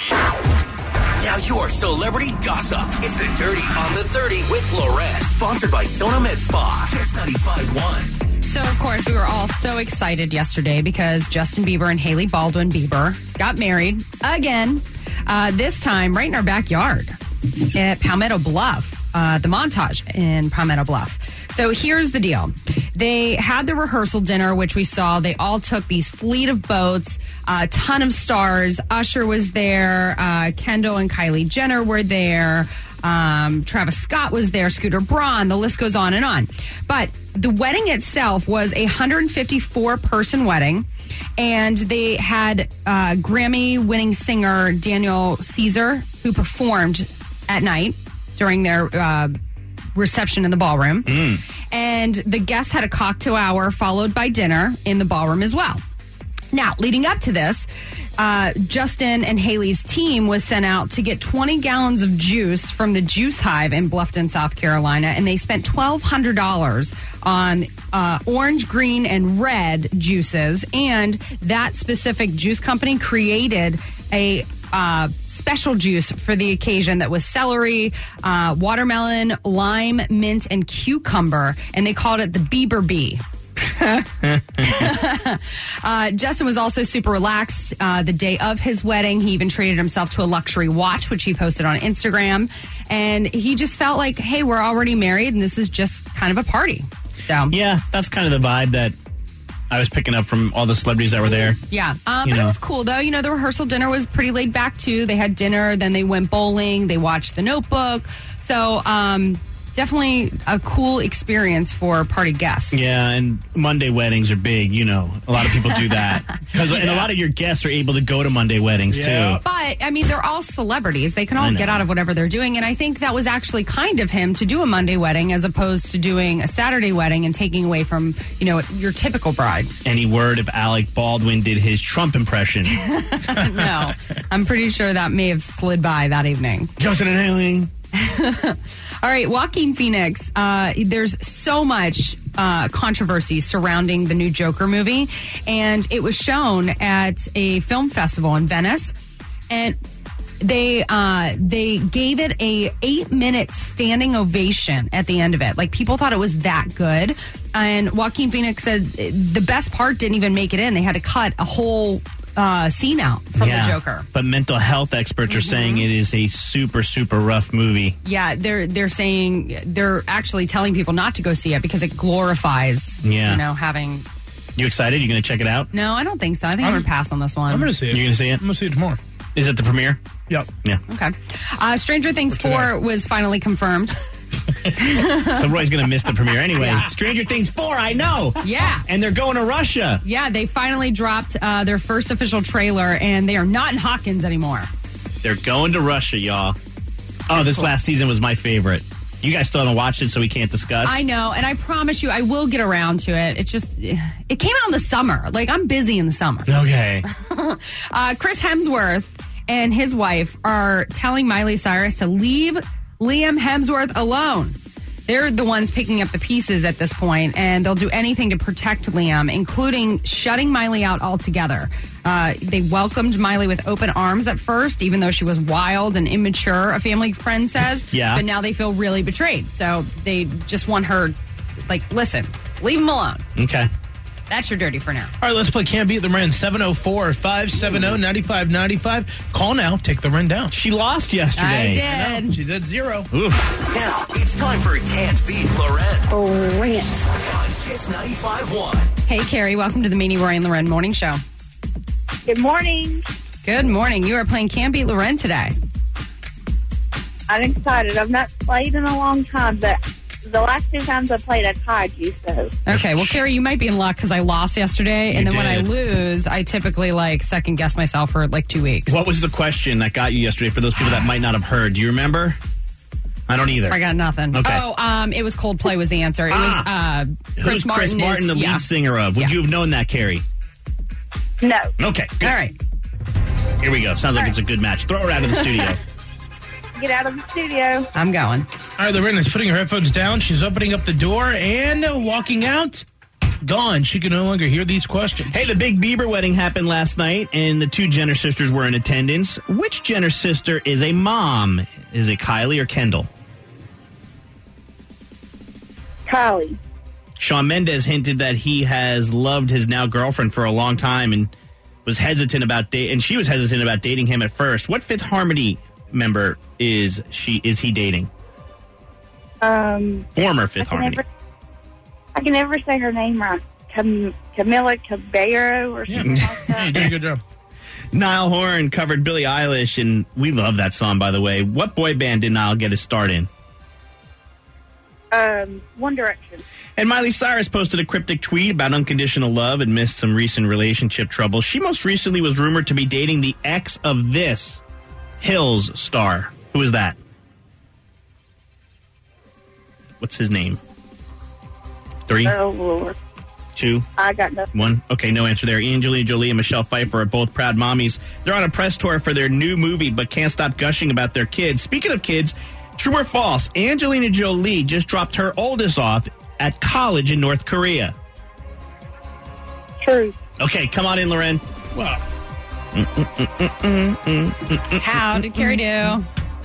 Speaker 2: Now your celebrity gossip. It's the Dirty on the 30 with Loren. Sponsored by Sona Med Spa. Kiss 95.1.
Speaker 5: So, of course, we were all so excited yesterday because Justin Bieber and Hailey Baldwin Bieber got married again, this time right in our backyard at Palmetto Bluff, the Montage in Palmetto Bluff. So here's the deal. They had the rehearsal dinner, which we saw. They all took these fleet of boats, a ton of stars. Usher was there. Kendall and Kylie Jenner were there. Travis Scott was there. Scooter Braun. The list goes on and on. But the wedding itself was a 154-person wedding. And they had Grammy-winning singer Daniel Caesar, who performed at night during their reception in the ballroom. And the guests had a cocktail hour followed by dinner in the ballroom as well. Now, leading up to this, Justin and Hailey's team was sent out to get 20 gallons of juice from the Juice Hive in Bluffton, South Carolina, and they spent $1,200 on orange, green, and red juices. And that specific juice company created a special juice for the occasion that was celery, watermelon, lime, mint, and cucumber, and they called it the Bieber Bee. Justin was also super relaxed the day of his wedding. He even treated himself to a luxury watch, which he posted on Instagram, and he just felt like, hey, we're already married and this is just kind of a party. So
Speaker 4: yeah, that's kind of the vibe that I was picking up from all the celebrities that were there.
Speaker 5: Yeah. But it was cool, though. You know, the rehearsal dinner was pretty laid back, too. They had dinner, then they went bowling, they watched The Notebook. So, definitely a cool experience for party guests.
Speaker 4: Yeah, and Monday weddings are big, you know. A lot of people do that. And a lot of your guests are able to go to Monday weddings, too.
Speaker 5: But, I mean, they're all celebrities. They can all get out of whatever they're doing. And I think that was actually kind of him to do a Monday wedding as opposed to doing a Saturday wedding and taking away from, you know, your typical bride.
Speaker 4: Any word if Alec Baldwin did his Trump impression?
Speaker 5: No. I'm pretty sure that may have slid by that evening.
Speaker 4: Justin and Hailey.
Speaker 5: All right, Joaquin Phoenix. There's so much controversy surrounding the new Joker movie, and it was shown at a film festival in Venice, and they gave it a 8-minute standing ovation at the end of it. Like, people thought it was that good, and Joaquin Phoenix said the best part didn't even make it in. They had to cut a whole scene out from the Joker.
Speaker 4: But mental health experts are saying it is a super, super rough movie.
Speaker 5: Yeah, they're saying, they're actually telling people not to go see it because it glorifies, having...
Speaker 4: You excited? You going to check it out?
Speaker 5: No, I don't think so. I think I'm going to pass on this one.
Speaker 3: I'm going to see it.
Speaker 4: You're going to see it?
Speaker 3: I'm going to see it tomorrow.
Speaker 4: Is it the premiere?
Speaker 3: Yep.
Speaker 4: Yeah.
Speaker 5: Okay. Stranger Things 4 was finally confirmed.
Speaker 4: So Roy's going to miss the premiere anyway. Yeah. Stranger Things 4, I know.
Speaker 5: Yeah.
Speaker 4: And they're going to Russia.
Speaker 5: Yeah, they finally dropped their first official trailer, and they are not in Hawkins anymore.
Speaker 4: They're going to Russia, y'all. Oh, this last season was my favorite. You guys still haven't watched it, so we can't discuss.
Speaker 5: I know, and I promise you, I will get around to it. It came out in the summer. Like, I'm busy in the summer.
Speaker 4: Okay.
Speaker 5: Chris Hemsworth and his wife are telling Miley Cyrus to leave Liam Hemsworth alone. They're the ones picking up the pieces at this point, and they'll do anything to protect Liam, including shutting Miley out altogether. They welcomed Miley with open arms at first, even though she was wild and immature, a family friend says.
Speaker 4: Yeah.
Speaker 5: But now they feel really betrayed. So they just want her, like, listen, leave him alone.
Speaker 4: Okay.
Speaker 5: That's your dirty for now.
Speaker 3: All right, let's play Can't Beat the Ren. 704-570-9595. Call now. Take the Ren down.
Speaker 4: She lost yesterday.
Speaker 5: I did.
Speaker 3: She's at 0.
Speaker 4: Oof.
Speaker 2: Now it's time for Can't Beat Loren.
Speaker 7: Oh, ring it.
Speaker 2: On Kiss 95.1.
Speaker 5: Hey, Carrie. Welcome to the Mini Roy and Loren Morning Show.
Speaker 10: Good morning.
Speaker 5: Good morning. You are playing Can't Beat Loren today.
Speaker 10: I'm excited. I've not played in a long time, but the last 2 times I played, I tied you, so.
Speaker 5: Okay, well, Carrie, you might be in luck because I lost yesterday, and then when I
Speaker 4: did.
Speaker 5: lose, I typically, second guess myself for, 2 weeks.
Speaker 4: What was the question that got you yesterday for those people that might not have heard? Do you remember? I don't either.
Speaker 5: I got nothing.
Speaker 4: Okay.
Speaker 5: Oh, it was Coldplay was the answer. It was
Speaker 4: Who's Chris Martin, the lead singer of? Would you have known that, Carrie?
Speaker 10: No.
Speaker 4: Okay, good.
Speaker 5: All right.
Speaker 4: Here we go. Sounds like it's a good match. Throw her out of the studio.
Speaker 10: Get out of the studio.
Speaker 5: I'm going.
Speaker 3: All right, Loren is putting her headphones down. She's opening up the door and walking out. Gone. She can no longer hear these questions.
Speaker 4: Hey, the big Bieber wedding happened last night, and the 2 Jenner sisters were in attendance. Which Jenner sister is a mom? Is it Kylie or Kendall?
Speaker 10: Kylie.
Speaker 4: Shawn Mendes hinted that he has loved his now girlfriend for a long time and was hesitant about and she was hesitant about dating him at first. What Fifth Harmony member is he dating? Former Fifth Harmony.
Speaker 10: I can never say her name right. Camila Cabello or something like that.
Speaker 3: You did a good job.
Speaker 4: Niall Horan covered Billie Eilish, and we love that song, by the way. What boy band did Niall get his start in?
Speaker 10: One Direction.
Speaker 4: And Miley Cyrus posted a cryptic tweet about unconditional love and missed some recent relationship trouble. She most recently was rumored to be dating the ex of this Hills star. Who is that? What's his name? 3?
Speaker 10: Oh, Lord.
Speaker 4: 2?
Speaker 10: I got nothing.
Speaker 4: 1? Okay, no answer there. Angelina Jolie and Michelle Pfeiffer are both proud mommies. They're on a press tour for their new movie, but can't stop gushing about their kids. Speaking of kids, true or false, Angelina Jolie just dropped her oldest off at college in North Korea.
Speaker 10: True.
Speaker 4: Okay, come on in, Loren.
Speaker 3: Wow.
Speaker 5: How did Carrie do?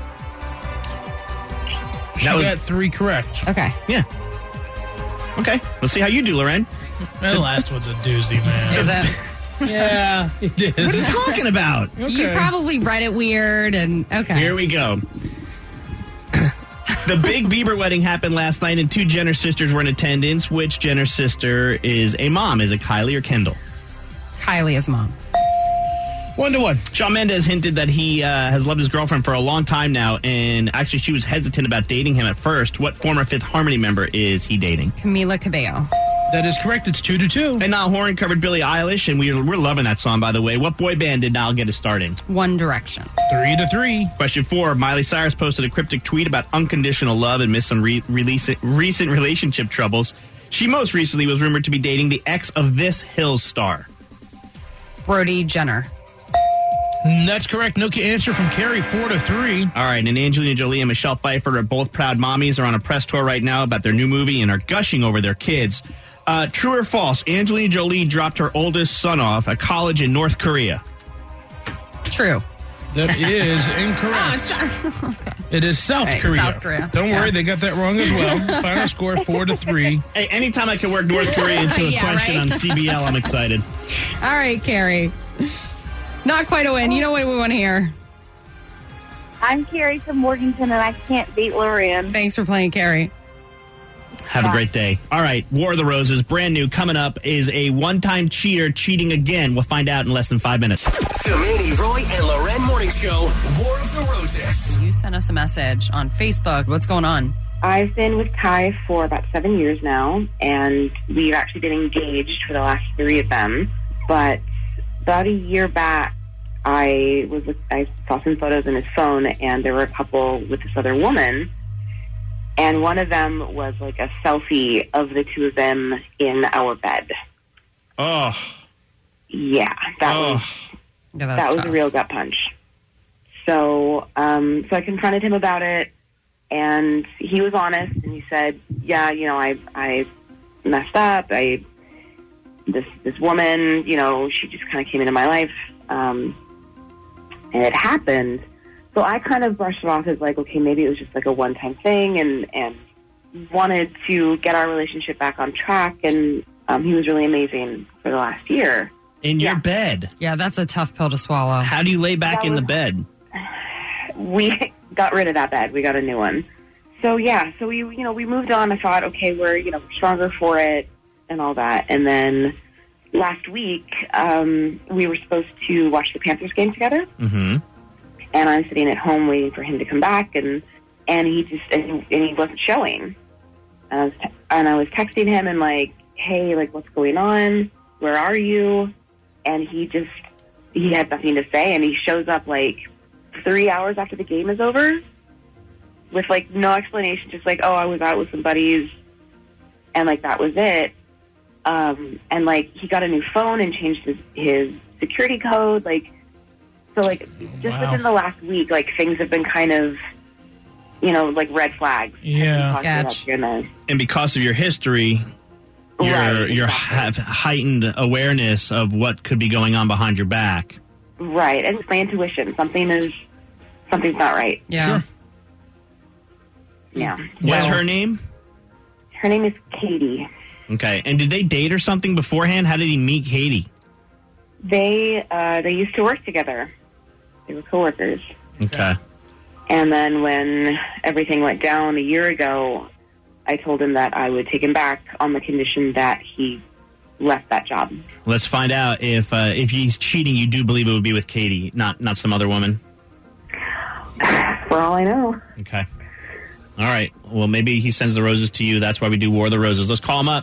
Speaker 3: She got 3 correct.
Speaker 5: Okay.
Speaker 4: Yeah. Okay, let's see how you do, Loren.
Speaker 3: The last one's a doozy, man.
Speaker 5: Is it?
Speaker 3: Yeah, it is.
Speaker 4: What are you talking about?
Speaker 3: Okay.
Speaker 5: You probably read it weird, and okay.
Speaker 4: Here we go. The big Bieber wedding happened last night, and 2 Jenner sisters were in attendance. Which Jenner sister is a mom? Is it Kylie or Kendall?
Speaker 5: Kylie is mom.
Speaker 3: 1-1.
Speaker 4: Shawn Mendes hinted that he has loved his girlfriend for a long time now, and actually she was hesitant about dating him at first. What former Fifth Harmony member is he dating?
Speaker 5: Camila Cabello.
Speaker 3: That is correct. It's 2-2.
Speaker 4: And Niall Horan covered Billie Eilish, and we're loving that song, by the way. What boy band did Niall get his start in?
Speaker 5: One Direction.
Speaker 3: 3-3.
Speaker 4: Question 4. Miley Cyrus posted a cryptic tweet about unconditional love and missed some recent relationship troubles. She most recently was rumored to be dating the ex of this Hills star.
Speaker 5: Brody Jenner.
Speaker 3: That's correct. No answer from Carrie, 4-3.
Speaker 4: All right, and Angelina Jolie and Michelle Pfeiffer are both proud mommies. Are on a press tour right now about their new movie and are gushing over their kids. True or false, Angelina Jolie dropped her oldest son off at college in North Korea.
Speaker 5: True.
Speaker 3: That is incorrect.
Speaker 5: Okay.
Speaker 3: It is South Korea.
Speaker 5: South Korea.
Speaker 3: Don't worry, they got that wrong as well. Final score, 4-3.
Speaker 4: Hey, anytime I can work North Korea into a question on CBL, I'm excited.
Speaker 5: All right, Carrie. Not quite a win. You know what we want to hear.
Speaker 10: I'm Carrie from Morganton, and I can't beat Lorraine.
Speaker 5: Thanks for playing, Carrie.
Speaker 4: Have a great day. All right, War of the Roses, brand new, coming up, is a one-time cheater cheating again. We'll find out in less than 5 minutes.
Speaker 2: The Manny, Roy, and Loren Morning Show, War of the Roses.
Speaker 5: You sent us a message on Facebook. What's going on?
Speaker 11: I've been with Kai for about 7 years now, and we've actually been engaged for the last 3 of them. But about a year back, I saw some photos in his phone, and there were a couple with this other woman. And one of them was like a selfie of the 2 of them in our bed.
Speaker 4: Oh.
Speaker 11: Yeah, that was a real gut punch. So I confronted him about it, and he was honest, and he said, yeah, I messed up. This woman, she just kind of came into my life, and it happened. So I kind of brushed it off as like, okay, maybe it was just like a one-time thing, and wanted to get our relationship back on track. And he was really amazing for the last year.
Speaker 4: In your bed?
Speaker 5: Yeah, that's a tough pill to swallow.
Speaker 4: How do you lay back in the bed?
Speaker 11: We got rid of that bed. We got a new one. So we moved on. I thought, okay, we're stronger for it and all that. And then last week we were supposed to watch the Panthers game together.
Speaker 4: Mm-hmm.
Speaker 11: And I'm sitting at home waiting for him to come back, and he wasn't showing. And I was texting him and like, hey, like, what's going on? Where are you? And he had nothing to say, and he shows up like 3 hours after the game is over with like no explanation, just like, oh, I was out with some buddies, and like that was it. And like he got a new phone and changed his security code, like. So, like, just within the last week, like, things have been kind of, like red flags.
Speaker 3: Yeah.
Speaker 4: And because of your history, you have heightened awareness of what could be going on behind your back.
Speaker 11: Right. And it's my intuition. Something's not right.
Speaker 5: Yeah.
Speaker 4: Sure.
Speaker 11: Yeah.
Speaker 4: What's her name?
Speaker 11: Her name is Katie.
Speaker 4: Okay. And did they date or something beforehand? How did he meet Katie?
Speaker 11: They used to work together. They were coworkers.
Speaker 4: Okay.
Speaker 11: And then when everything went down a year ago, I told him that I would take him back on the condition that he left that job.
Speaker 4: Let's find out if he's cheating. You do believe it would be with Katie, not some other woman?
Speaker 11: For all I know.
Speaker 4: Okay. All right. Well, maybe he sends the roses to you. That's why we do War of the Roses. Let's call him up.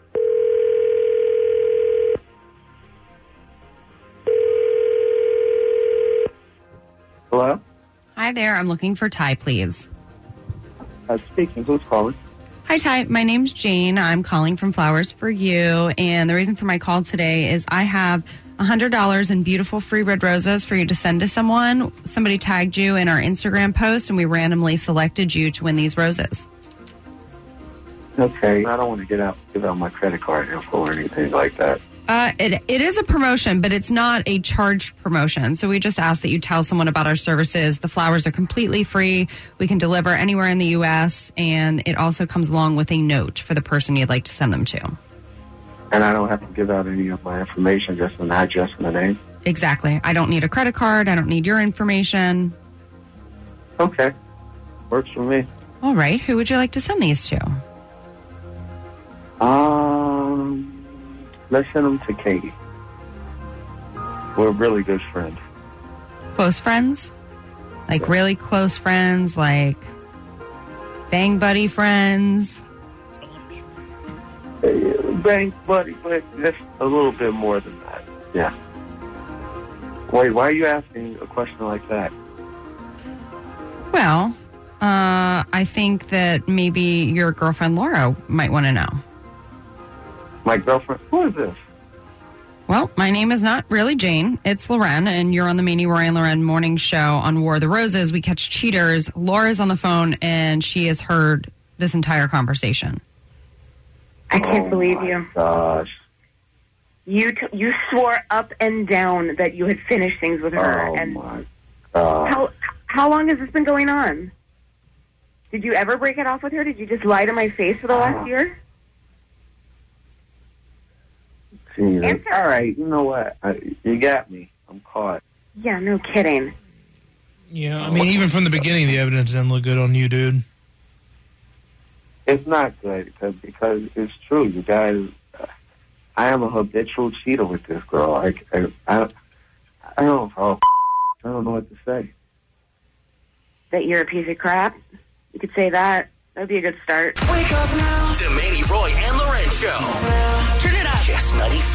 Speaker 12: Hello?
Speaker 5: Hi there. I'm looking for Ty, please.
Speaker 12: Speaking. Who's calling?
Speaker 5: Hi, Ty. My name's Jane. I'm calling from Flowers for You. And the reason for my call today is I have $100 in beautiful free red roses for you to send to someone. Somebody tagged you in our Instagram post, and we randomly selected you to win these roses.
Speaker 12: Okay. I don't want to give out my credit card info or anything like that.
Speaker 5: It is a promotion, but it's not a charged promotion. So we just ask that you tell someone about our services. The flowers are completely free. We can deliver anywhere in the U.S., and it also comes along with a note for the person you'd like to send them to.
Speaker 12: And I don't have to give out any of my information, just an address and a name?
Speaker 5: Exactly. I don't need a credit card. I don't need your information.
Speaker 12: Okay. Works for me.
Speaker 5: All right. Who would you like to send these to?
Speaker 12: Let's send them to Katie. We're really good friends.
Speaker 5: Close friends? Like really close friends? Like bang buddy friends?
Speaker 12: Bang buddy, but just a little bit more than that. Yeah. Wait, why are you asking a question like that?
Speaker 5: Well, I think that maybe your girlfriend Laura might want to know.
Speaker 12: My girlfriend? Who is this?
Speaker 5: Well, my name is not really Jane. It's Loren, and you're on the Manie, Roy, and Loren morning show on War of the Roses. We catch cheaters. Laura's on the phone, and she has heard this entire conversation.
Speaker 11: I can't believe you.
Speaker 12: Gosh.
Speaker 11: You swore up and down that you had finished things with her.
Speaker 12: My God.
Speaker 11: How long has this been going on? Did you ever break it off with her? Did you just lie to my face for the last year?
Speaker 12: Jesus.
Speaker 11: Answer.
Speaker 12: All right, you know what? You got me. I'm caught.
Speaker 11: Yeah, no kidding.
Speaker 3: Yeah, I mean, even from the beginning, the evidence didn't look good on you, dude.
Speaker 12: It's not good because it's true. You guys, I am a habitual cheater with this girl. I don't know what to say.
Speaker 11: That you're a piece of crap? You could say that. That'd be a good start.
Speaker 2: Wake up now. The Manie, Roy, and Loren Show. Turn it up. Kiss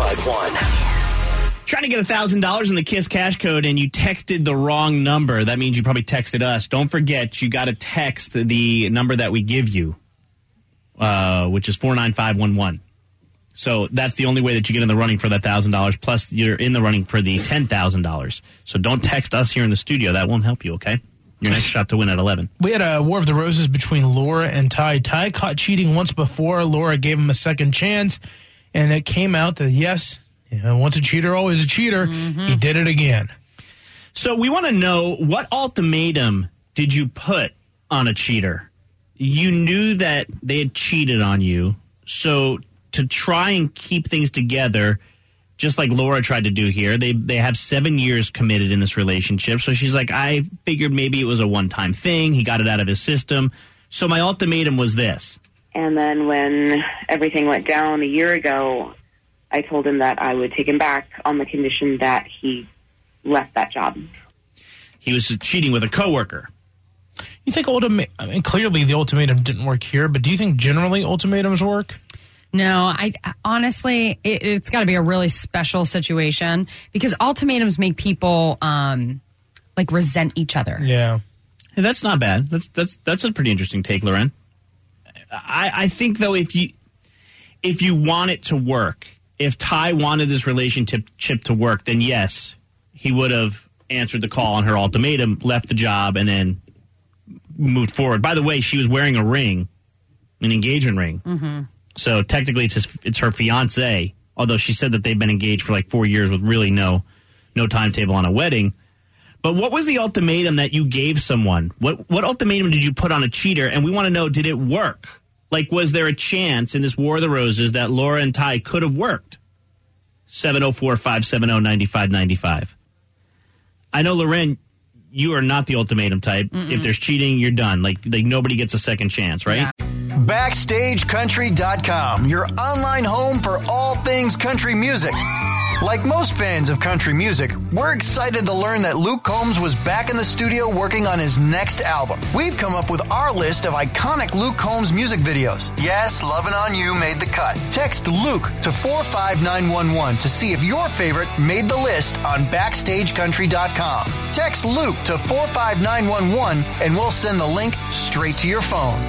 Speaker 2: 95.1.
Speaker 4: Trying to get $1,000 in the KISS cash code and you texted the wrong number. That means you probably texted us. Don't forget, you got to text the number that we give you, which is 49511. So that's the only way that you get in the running for that $1,000. Plus, you're in the running for the $10,000. So don't text us here in the studio. That won't help you, okay? Your next shot to win at 11. We
Speaker 3: had a War of the Roses between Laura and Ty. Ty caught cheating once before. Laura gave him a second chance. And it came out that, yes, once a cheater, always a cheater. Mm-hmm. He did it again.
Speaker 4: So we want to know, what ultimatum did you put on a cheater? You knew that they had cheated on you. So to try and keep things together, just like Laura tried to do here, they have 7 years committed in this relationship. So she's like, I figured maybe it was a one-time thing. He got it out of his system. So my ultimatum was this.
Speaker 11: And then when everything went down a year ago, I told him that I would take him back on the condition that he left that job.
Speaker 3: He was cheating with a coworker. You think clearly the ultimatum didn't work here, but do you think generally ultimatums work?
Speaker 5: No, I honestly, it's got to be a really special situation because ultimatums make people resent each other.
Speaker 3: Yeah,
Speaker 4: hey, that's not bad. That's a pretty interesting take, Loren. I think though, if you want it to work, if Ty wanted this relationship to work, then yes, he would have answered the call on her ultimatum, left the job, and then moved forward. By the way, she was wearing a ring, an engagement ring.
Speaker 5: Mm-hmm.
Speaker 4: So technically it's her fiance, although she said that they've been engaged for like 4 years with really no timetable on a wedding. But what was the ultimatum that you gave someone? What ultimatum did you put on a cheater? And we want to know, did it work? Like, was there a chance in this War of the Roses that Laura and Ty could have worked? 704-570-9595. I know, Loren, you are not the ultimatum type. Mm-mm. If there's cheating, you're done. Like nobody gets a second chance, right?
Speaker 5: Yeah.
Speaker 8: BackstageCountry.com, your online home for all things country music. Like most fans of country music, we're excited to learn that Luke Combs was back in the studio working on his next album. We've come up with our list of iconic Luke Combs music videos. Yes, Lovin' On You made the cut. Text Luke to 45911 to see if your favorite made the list on BackstageCountry.com. Text Luke to 45911 and we'll send the link straight to your phone.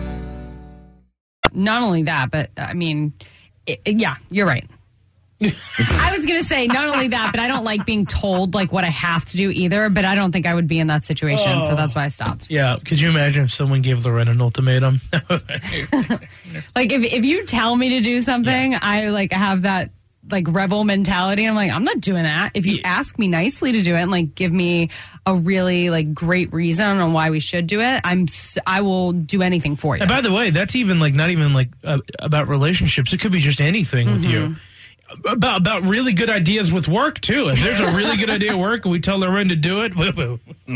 Speaker 5: Not only that, but I mean, yeah, you're right. I was going to say not only that, but I don't like being told like what I have to do either, but I don't think I would be in that situation. So that's why I stopped.
Speaker 3: Yeah. Could you imagine if someone gave Loren an ultimatum?
Speaker 5: Like if you tell me to do something, yeah. I have that like rebel mentality. I'm like, I'm not doing that. If you ask me nicely to do it and like give me a really like great reason on why we should do it, I will do anything for you.
Speaker 3: And by the way, that's even like not even like about relationships. It could be just anything with you. About really good ideas with work too. If there's a really good idea at work and we tell Loren to do it, we got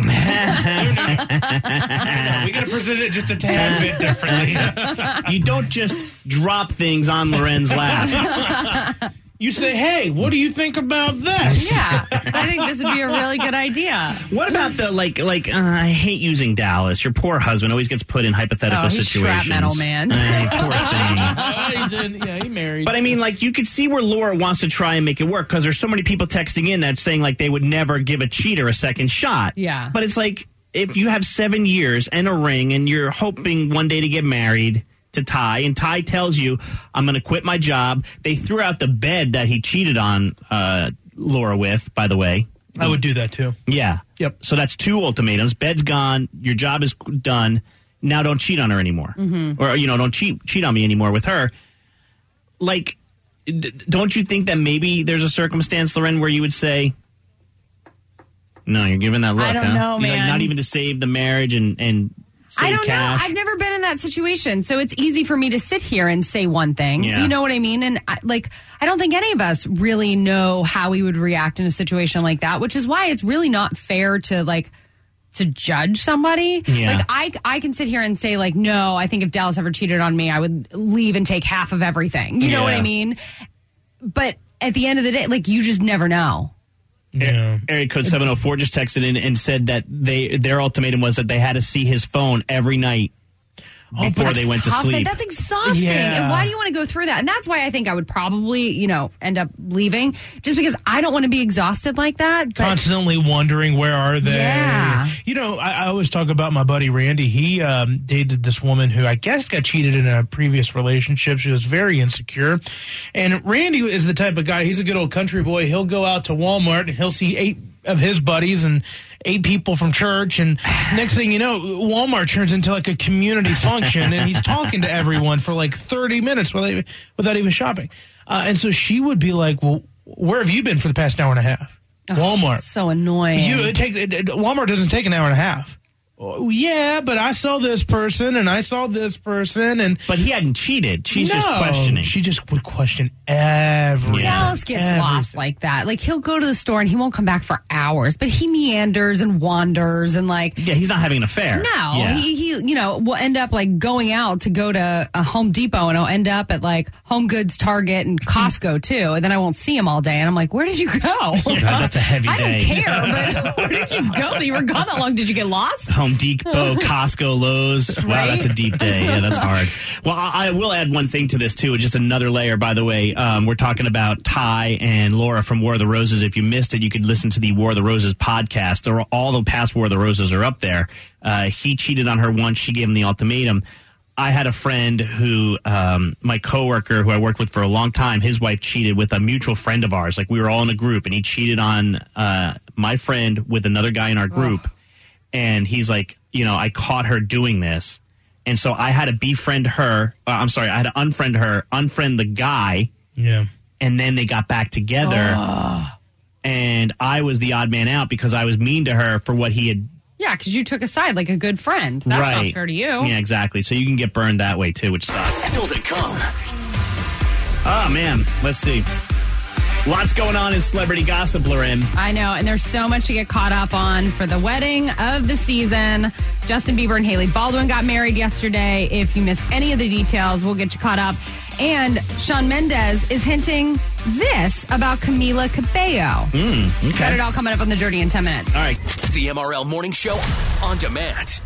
Speaker 3: to present it just a tad bit differently.
Speaker 4: You don't just drop things on Loren's lap.
Speaker 3: You say, hey, what do you think about this?
Speaker 5: Yeah, I think this would be a really good idea.
Speaker 4: What about the, I hate using Dallas. Your poor husband always gets put in hypothetical situations.
Speaker 5: Shrapnel man.
Speaker 4: Poor thing.
Speaker 3: He married.
Speaker 4: But I mean, you could see where Laura wants to try and make it work because there's so many people texting in that saying, they would never give a cheater a second shot.
Speaker 5: Yeah.
Speaker 4: But it's like, if you have 7 years and a ring and you're hoping one day to get married, to Ty, and Ty tells you, I'm going to quit my job. They threw out the bed that he cheated on Laura with, by the way.
Speaker 3: I would do that too.
Speaker 4: Yeah.
Speaker 3: Yep.
Speaker 4: So that's 2 ultimatums. Bed's gone. Your job is done. Now don't cheat on her anymore. Or, don't cheat on me anymore with her. Like, don't you think that maybe there's a circumstance, Loren, where you would say, no, you're giving that look,
Speaker 5: I don't know, man.
Speaker 4: Like, not even to save the marriage and save
Speaker 5: I don't
Speaker 4: cash.
Speaker 5: know. I've never been in that situation, so it's easy for me to sit here and say one thing.
Speaker 4: Yeah.
Speaker 5: You know what I mean? And I don't think any of us really know how we would react in a situation like that, which is why it's really not fair to judge somebody.
Speaker 4: Yeah.
Speaker 5: Like I can sit here and say no, I think if Dallas ever cheated on me, I would leave and take half of everything. You know what I mean? But at the end of the day, you just never know.
Speaker 3: Yeah.
Speaker 4: Area code 704 just texted in and said that their ultimatum was that they had to see his phone every night before they went to sleep.
Speaker 5: That's exhausting.
Speaker 3: Yeah.
Speaker 5: And why do you want to go through that? And that's why I think I would probably, end up leaving, just because I don't want to be exhausted like that. But
Speaker 3: Constantly wondering, where are they?
Speaker 5: Yeah.
Speaker 3: I always talk about my buddy Randy. He dated this woman who I guess got cheated in a previous relationship. She was very insecure. And Randy is the type of guy, he's a good old country boy. He'll go out to Walmart and he'll see 8 of his buddies and 8 people from church, and next thing you know, Walmart turns into a community function, and he's talking to everyone for 30 minutes without even shopping. And so she would be like, well, where have you been for the past hour and a half? Walmart.
Speaker 5: So annoying.
Speaker 3: Walmart doesn't take an hour and a half. Oh, yeah, but I saw this person and I saw this person,
Speaker 4: but he hadn't cheated. She's just questioning.
Speaker 3: She just would question everything.
Speaker 5: Dallas gets lost like that. He'll go to the store and he won't come back for hours, but he meanders and wanders and
Speaker 4: he's not having an affair.
Speaker 5: No,
Speaker 4: yeah.
Speaker 5: he will end up going out to go to a Home Depot, and he'll end up at Home Goods, Target, and Costco too. And then I won't see him all day, and I'm like, where did you go?
Speaker 4: God, that's a heavy day.
Speaker 5: I don't care, but where did you go? You were gone that long. Did you get lost?
Speaker 4: Home Depot, Costco, Lowe's. Wow,
Speaker 5: Right?
Speaker 4: that's a deep day. Yeah, that's hard. Well, I will add one thing to this, too, just another layer, by the way. We're talking about Ty and Laura from War of the Roses. If you missed it, you could listen to the War of the Roses podcast. All the past War of the Roses are up there. He cheated on her once. She gave him the ultimatum. I had a friend who, my coworker, who I worked with for a long time, his wife cheated with a mutual friend of ours. We were all in a group, and he cheated on my friend with another guy in our group. And he's like, I caught her doing this. And so I had to befriend her. I had to unfriend her, unfriend the guy.
Speaker 3: Yeah.
Speaker 4: And then they got back together. And I was the odd man out because I was mean to her for what he had.
Speaker 5: Yeah, because you took a side like a good friend. That's
Speaker 4: right.
Speaker 5: not fair to you.
Speaker 4: Yeah, exactly. So you can get burned that way, too, which sucks.
Speaker 2: Still to come.
Speaker 4: Oh, man. Let's see. Lots going on in celebrity gossip, Loren.
Speaker 5: I know, and there's so much to get caught up on for the wedding of the season. Justin Bieber and Hailey Baldwin got married yesterday. If you missed any of the details, we'll get you caught up. And Shawn Mendes is hinting this about Camila Cabello.
Speaker 4: Okay.
Speaker 5: Got it all coming up on The Dirty in 10 minutes.
Speaker 4: All right.
Speaker 2: The MRL Morning Show on demand.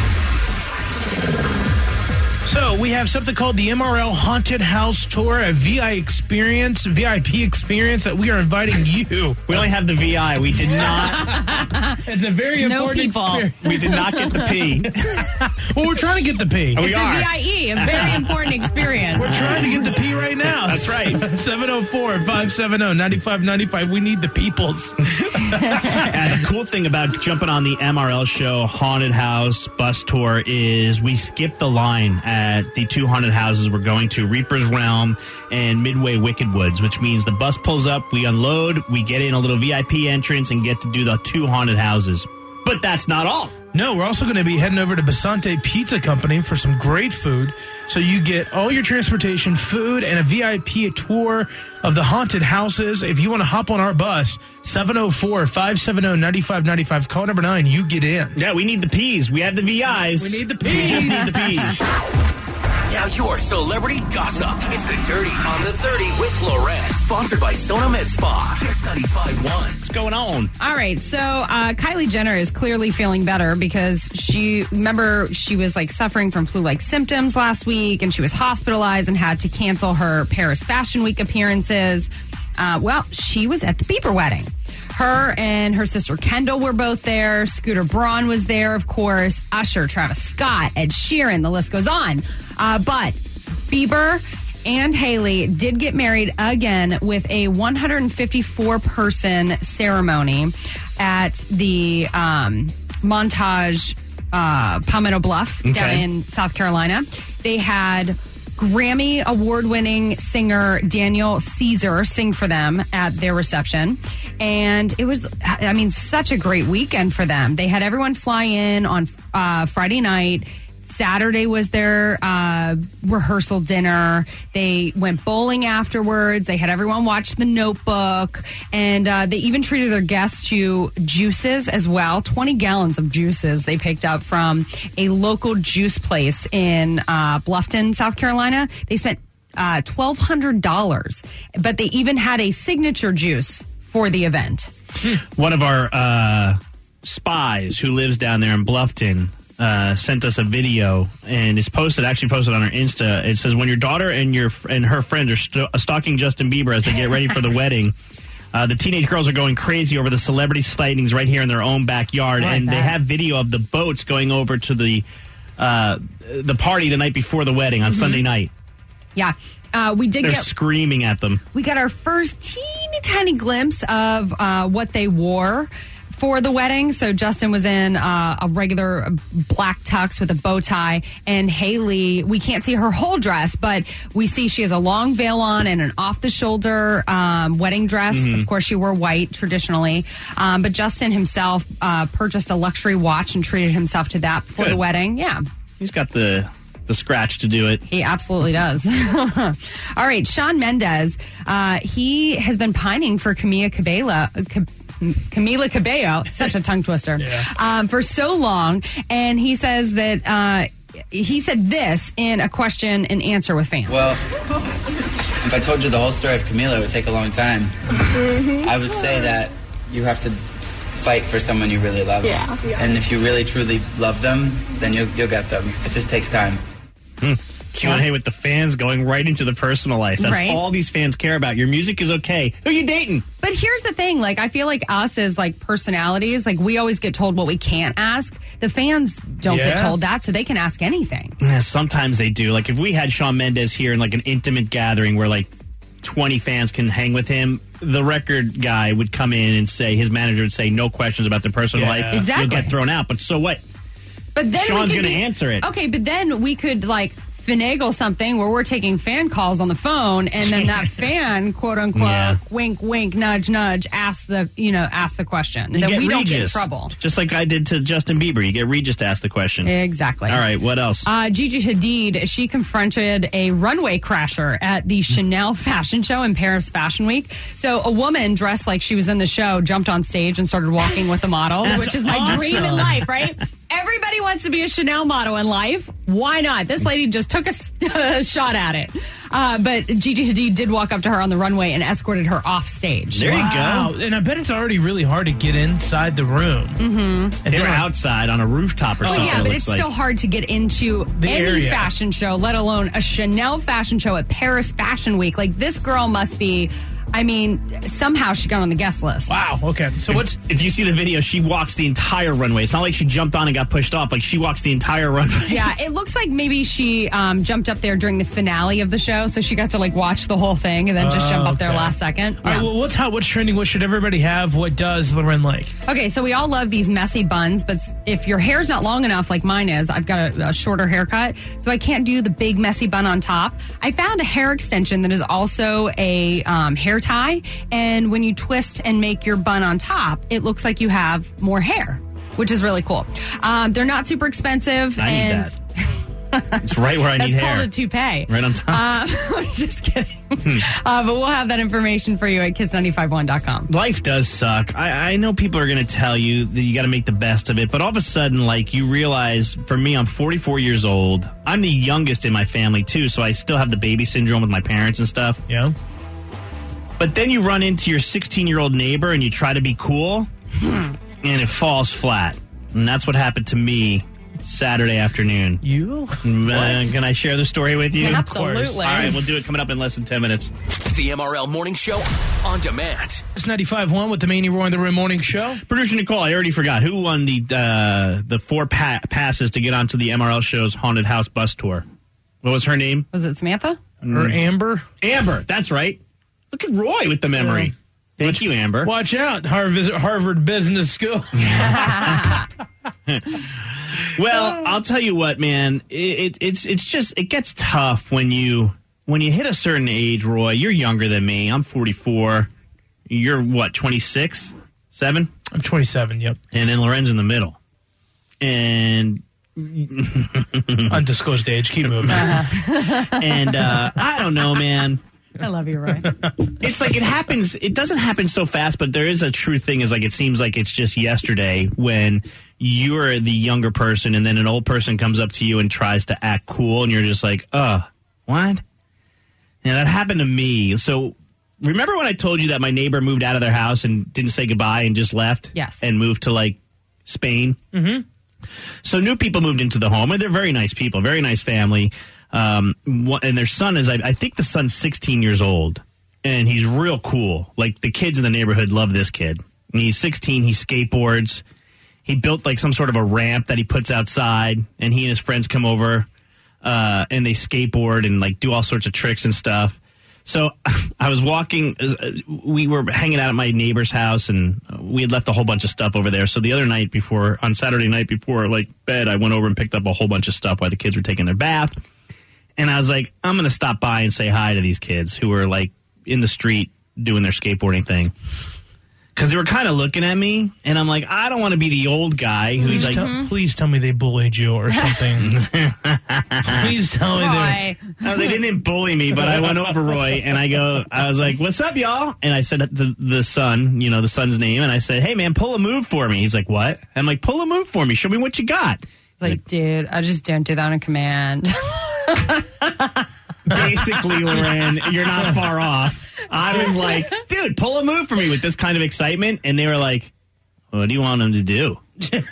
Speaker 3: So we have something called the MRL Haunted House Tour, a VIP experience that we are inviting you.
Speaker 4: We only have the VI. We did not.
Speaker 3: It's a very important experience.
Speaker 4: We did not get the P.
Speaker 3: Well, we're trying to get the P.
Speaker 5: It's a VIE, a very important experience.
Speaker 3: We're trying to get the P right now.
Speaker 4: That's right.
Speaker 3: 704-570-9595. We need the peoples.
Speaker 4: And the cool thing about jumping on the MRL show Haunted House Bus Tour is we skip the line at the 2 haunted houses we're going to, Reaper's Realm and Midway Wicked Woods, which means the bus pulls up, we unload, we get in a little VIP entrance and get to do the 2 haunted houses. But that's not all.
Speaker 3: No, we're also going to be heading over to Basante Pizza Company for some great food. So you get all your transportation, food, and a VIP tour of the haunted houses. If you want to hop on our bus, 704-570-9595. Call number 9. You get in.
Speaker 4: Yeah, we need the P's. We have the VIs.
Speaker 3: We need the P's.
Speaker 4: We just need the P's.
Speaker 2: Now your celebrity gossip. It's the Dirty on the 30 with Loren. Sponsored by Sona Med Spa. Kiss 95.1.
Speaker 4: What's going on?
Speaker 5: All right, so Kylie Jenner is clearly feeling better because she was suffering from flu-like symptoms last week, and she was hospitalized and had to cancel her Paris Fashion Week appearances. She was at the Bieber wedding. Her and her sister Kendall were both there. Scooter Braun was there, of course. Usher, Travis Scott, Ed Sheeran, the list goes on. But Bieber and Haley did get married again with a 154-person ceremony at the Montage Palmetto Bluff down in South Carolina. They had Grammy award-winning singer Daniel Caesar sing for them at their reception. And it was, such a great weekend for them. They had everyone fly in on Friday night. Saturday was their rehearsal dinner. They went bowling afterwards. They had everyone watch The Notebook. And they even treated their guests to juices as well. 20 gallons of juices they picked up from a local juice place in Bluffton, South Carolina. They spent $1,200. But they even had a signature juice for the event.
Speaker 4: One of our spies who lives down there in Bluffton sent us a video, and it's actually posted on our Insta. It says, when your daughter and her friends are stalking Justin Bieber as they get ready for the wedding, the teenage girls are going crazy over the celebrity sightings right here in their own backyard, and they have video of the boats going over to the party the night before the wedding on Sunday night.
Speaker 5: Yeah. They're
Speaker 4: screaming at them.
Speaker 5: We got our first teeny tiny glimpse of what they wore for the wedding. So Justin was in a regular black tux with a bow tie, and Haley, we can't see her whole dress, but we see she has a long veil on and an off-the-shoulder wedding dress. Of course, she wore white traditionally, but Justin himself purchased a luxury watch and treated himself to that for the wedding. Yeah.
Speaker 4: He's got the scratch to do it.
Speaker 5: He absolutely does. All right, Shawn Mendes, he has been pining for Camila Cabello, such a tongue twister, for so long. And he says that he said this in a question and answer with fans.
Speaker 13: Well, if I told you the whole story of Camila, it would take a long time. I would say that you have to fight for someone you really love. Yeah. And if you really, truly love them, then you'll get them. It just takes time.
Speaker 4: Q&A with the fans going right into the personal life. That's all these fans care about. Your music is okay. Who you dating?
Speaker 5: But here's the thing. Like, I feel like us as, like, personalities, like, we always get told what we can't ask. The fans don't get told that, so they can ask anything.
Speaker 4: Yeah, sometimes they do. Like, if we had Shawn Mendes here in, like, an intimate gathering where, like, 20 fans can hang with him, the record guy would come in and say, his manager would say, no questions about their personal life.
Speaker 5: Exactly.
Speaker 4: You'll get thrown out, but so what?
Speaker 5: But then
Speaker 4: Sean's going to answer it.
Speaker 5: Okay, but then we could, like, finagle something where we're taking fan calls on the phone, and then that fan, quote unquote, wink, wink, nudge, nudge, ask the question, and then we don't get in trouble.
Speaker 4: Just like I did to Justin Bieber, you get Regis to ask the question.
Speaker 5: Exactly.
Speaker 4: All right, what else?
Speaker 5: Gigi Hadid, she confronted a runway crasher at the Chanel fashion show in Paris Fashion Week. So a woman dressed like she was in the show jumped on stage and started walking with the models, which is my dream in life, right? Everybody wants to be a Chanel model in life. Why not? This lady just took a shot at it. But Gigi Hadid did walk up to her on the runway and escorted her off stage.
Speaker 4: There you go.
Speaker 3: And I bet it's already really hard to get inside the room.
Speaker 5: Mm-hmm.
Speaker 4: And they were outside on a rooftop or something.
Speaker 5: Yeah, but it's still hard to get into any fashion show, let alone a Chanel fashion show at Paris Fashion Week. Like, this girl must be... I mean, somehow she got on the guest list.
Speaker 3: Wow, okay. So
Speaker 4: if you see the video, she walks the entire runway. It's not like she jumped on and got pushed off. Like, she walks the entire runway.
Speaker 5: Yeah, it looks like maybe she jumped up there during the finale of the show, so she got to, like, watch the whole thing and then just jump up there last second.
Speaker 3: All right, well, what's trending? What should everybody have? What does Loren like?
Speaker 5: Okay, so we all love these messy buns, but if your hair's not long enough like mine is, I've got a shorter haircut, so I can't do the big messy bun on top. I found a hair extension that is also a hair tie, and when you twist and make your bun on top, it looks like you have more hair, which is really cool. They're not super expensive.
Speaker 4: I need that. It's right where I need hair.
Speaker 5: That's called a toupee.
Speaker 4: Right on top.
Speaker 5: Just kidding. But we'll have that information for you at kiss951.com.
Speaker 4: Life does suck. I know people are going to tell you that you got to make the best of it, but all of a sudden, like, you realize, for me, I'm 44 years old. I'm the youngest in my family, too, so I still have the baby syndrome with my parents and stuff.
Speaker 3: Yeah.
Speaker 4: But then you run into your 16-year-old neighbor and you try to be cool, and it falls flat. And that's what happened to me Saturday afternoon.
Speaker 3: You?
Speaker 4: Can I share the story with you?
Speaker 5: Absolutely.
Speaker 4: All right, we'll do it coming up in less than 10 minutes.
Speaker 2: The MRL Morning Show on demand.
Speaker 3: It's 95.1 with the Manny Roy and the Room Morning Show.
Speaker 4: Producer Nicole, I already forgot. Who won the 4 passes to get onto the MRL Show's Haunted House bus tour? What was her name?
Speaker 5: Was it Samantha?
Speaker 3: Or Amber?
Speaker 4: Amber, that's right. Look at Roy with the memory. Thank you, Amber.
Speaker 3: Watch out, Harvard Business School.
Speaker 4: Well, I'll tell you what, man. It gets tough when you hit a certain age, Roy. You're younger than me. I'm 44. You're what, 26? 7?
Speaker 3: I'm 27, yep.
Speaker 4: And then Loren's in the middle. And
Speaker 3: undisclosed age. Keep moving.
Speaker 4: And I don't know, man.
Speaker 5: I love you, Roy.
Speaker 4: It's like it happens. It doesn't happen so fast, but there is a true thing. Is like it seems like it's just yesterday when you're the younger person, and then an old person comes up to you and tries to act cool, and you're just like, what? And that happened to me. So remember when I told you that my neighbor moved out of their house and didn't say goodbye and just left?
Speaker 5: Yes.
Speaker 4: And moved to like Spain.
Speaker 3: Mm-hmm.
Speaker 4: So new people moved into the home, and they're very nice people, very nice family. And their son is, I think the son's 16 years old, and he's real cool. Like, the kids in the neighborhood love this kid. And he's 16, he skateboards. He built, like, some sort of a ramp that he puts outside, and he and his friends come over, and they skateboard and, like, do all sorts of tricks and stuff. So I was walking, we were hanging out at my neighbor's house, and we had left a whole bunch of stuff over there. So the other night before, on Saturday night before, like, bed, I went over and picked up a whole bunch of stuff while the kids were taking their bath. And I was like, I'm going to stop by and say hi to these kids who were, like, in the street doing their skateboarding thing. Because they were kind of looking at me, and I'm like, I don't want to be the old guy who's like...
Speaker 3: Please tell me they bullied you or something. Please tell me
Speaker 4: No, they didn't bully me, but I went over, Roy, and I was like, what's up, y'all? And I said the son, the son's name, and I said, hey, man, pull a move for me. He's like, what? I'm like, pull a move for me. Show me what you got.
Speaker 5: Like, dude, I just don't do that on command.
Speaker 4: Basically, Loren, you're not far off. I was like, dude, pull a move for me with this kind of excitement. And they were like, what do you want him to do? And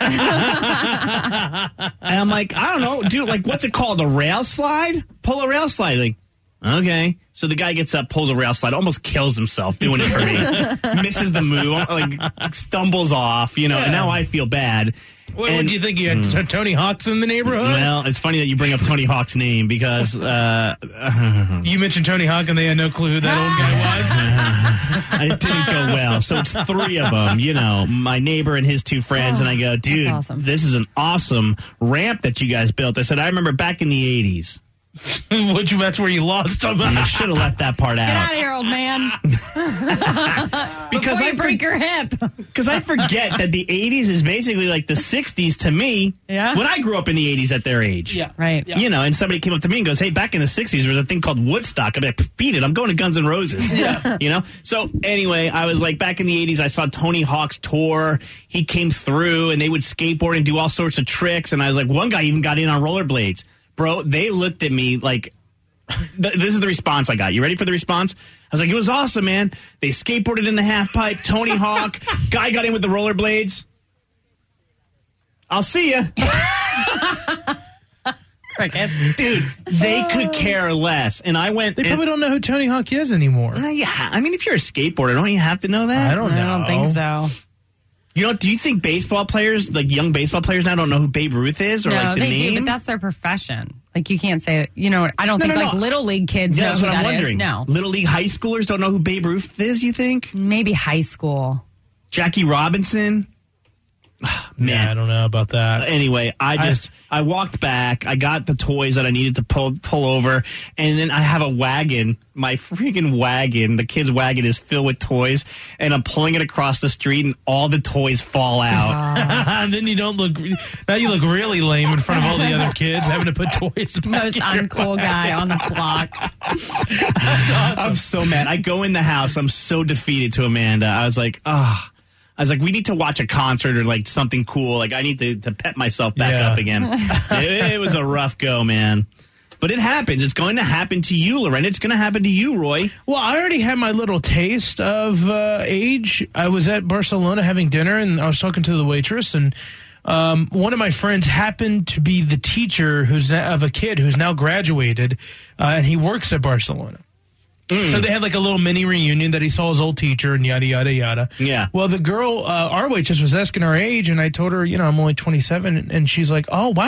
Speaker 4: I'm like, I don't know, dude, like, what's it called? A rail slide? Pull a rail slide. Like, okay. So the guy gets up, pulls a rail slide, almost kills himself doing it for me. Misses the move, like, stumbles off, and now I feel bad.
Speaker 3: What do you think? You had Tony Hawk's in the neighborhood?
Speaker 4: Well, it's funny that you bring up Tony Hawk's name because...
Speaker 3: you mentioned Tony Hawk and they had no clue who that old guy was?
Speaker 4: It didn't go well. So it's 3 of them, my neighbor and his 2 friends. And I go, dude, This is an awesome ramp that you guys built. I said, I remember back in the 80s.
Speaker 3: That's where you lost them.
Speaker 4: I should have left that part out.
Speaker 5: Get out of here, old man.
Speaker 4: Because
Speaker 5: Before you break your hip.
Speaker 4: Because I forget that the 80s is basically like the 60s to me.
Speaker 5: Yeah.
Speaker 4: When I grew up in the 80s at their age.
Speaker 3: Yeah.
Speaker 5: Right.
Speaker 3: Yeah.
Speaker 4: And somebody came up to me and goes, hey, back in the 60s, there was a thing called Woodstock. I'm like, beat it. I'm going to Guns N' Roses.
Speaker 3: Yeah.
Speaker 4: So anyway, I was like, back in the 80s, I saw Tony Hawk's tour. He came through and they would skateboard and do all sorts of tricks. And I was like, one guy even got in on rollerblades. Bro, they looked at me like, this is the response I got. You ready for the response? I was like, it was awesome, man. They skateboarded in the half pipe. Tony Hawk. Guy got in with the rollerblades. I'll see ya.
Speaker 5: Crickets.
Speaker 4: Dude, they could care less. And I went...
Speaker 3: They probably don't know who Tony Hawk is anymore.
Speaker 4: Yeah, I mean, if you're a skateboarder, don't you have to know that?
Speaker 3: I don't know.
Speaker 5: I don't think so.
Speaker 4: Do you think baseball players, like young baseball players now, don't know who Babe Ruth is? Or
Speaker 5: No,
Speaker 4: like the
Speaker 5: they
Speaker 4: name?
Speaker 5: do, but that's their profession. Like, you can't say, I don't think like Little League kids know
Speaker 4: that's
Speaker 5: who
Speaker 4: what I'm
Speaker 5: that is.
Speaker 4: wondering.
Speaker 5: No.
Speaker 4: Little League high schoolers don't know who Babe Ruth is, you think?
Speaker 5: Maybe high school.
Speaker 4: Jackie Robinson? Man,
Speaker 3: yeah, I don't know about that.
Speaker 4: Anyway, I walked back. I got the toys that I needed to pull over, and then I have a wagon. My freaking wagon, the kid's wagon, is filled with toys, and I'm pulling it across the street, and all the toys fall out.
Speaker 3: And then you don't look. Now you look really lame in front of all the other kids having to put toys.
Speaker 5: Most uncool guy on the block.
Speaker 3: Awesome.
Speaker 4: I'm so mad. I go in the house. I'm so defeated to Amanda. I was like, we need to watch a concert or like something cool. Like, I need to pep myself back up again. It was a rough go, man. But it happens. It's going to happen to you, Loren. It's going to happen to you, Roy.
Speaker 3: Well, I already had my little taste of age. I was at Barcelona having dinner, and I was talking to the waitress, and one of my friends happened to be the teacher of a kid who's now graduated, and he works at Barcelona. So they had like a little mini reunion that he saw his old teacher and yada, yada, yada.
Speaker 4: Yeah.
Speaker 3: Well, the girl, our waitress, was asking our age, and I told her, I'm only 27, and she's like, oh, wow.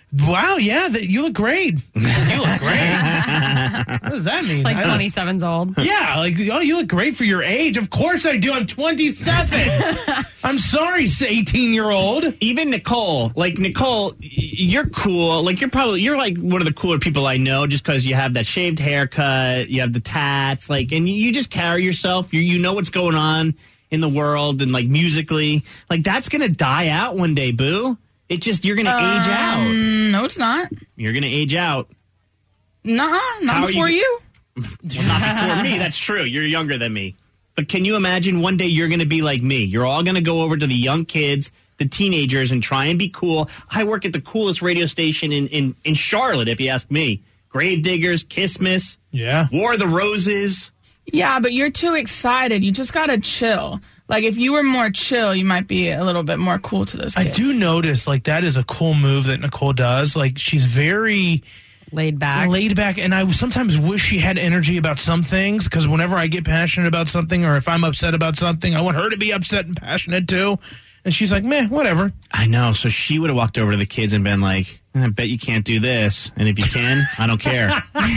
Speaker 3: Wow, yeah, you look great. You look great. What does that mean?
Speaker 5: Like 27's old.
Speaker 3: Yeah, like, oh, you look great for your age. Of course I do. I'm 27. I'm sorry, 18-year-old.
Speaker 4: Even Nicole, you're cool. Like, you're like one of the cooler people I know just because you have that shaved haircut, you have the tats, like, and you just carry yourself. You know what's going on in the world and, like, musically. Like, that's going to die out one day, boo. You're going to age out.
Speaker 6: No, it's not.
Speaker 4: You're going to age out.
Speaker 6: Nah, not before you.
Speaker 4: Well, not before me. That's true. You're younger than me. But can you imagine one day you're going to be like me? You're all going to go over to the young kids, the teenagers, and try and be cool. I work at the coolest radio station in Charlotte, if you ask me. Gravediggers, Kissmas, War of the Roses.
Speaker 6: Yeah, but you're too excited. You just got to chill. Like, if you were more chill, you might be a little bit more cool to those kids.
Speaker 3: I do notice, like, that is a cool move that Nicole does. Like, she's very
Speaker 5: laid back.
Speaker 3: And I sometimes wish she had energy about some things, because whenever I get passionate about something, or if I'm upset about something, I want her to be upset and passionate too. And she's like, meh, whatever.
Speaker 4: I know. So she would have walked over to the kids and been like, I bet you can't do this. And if you can, I don't care.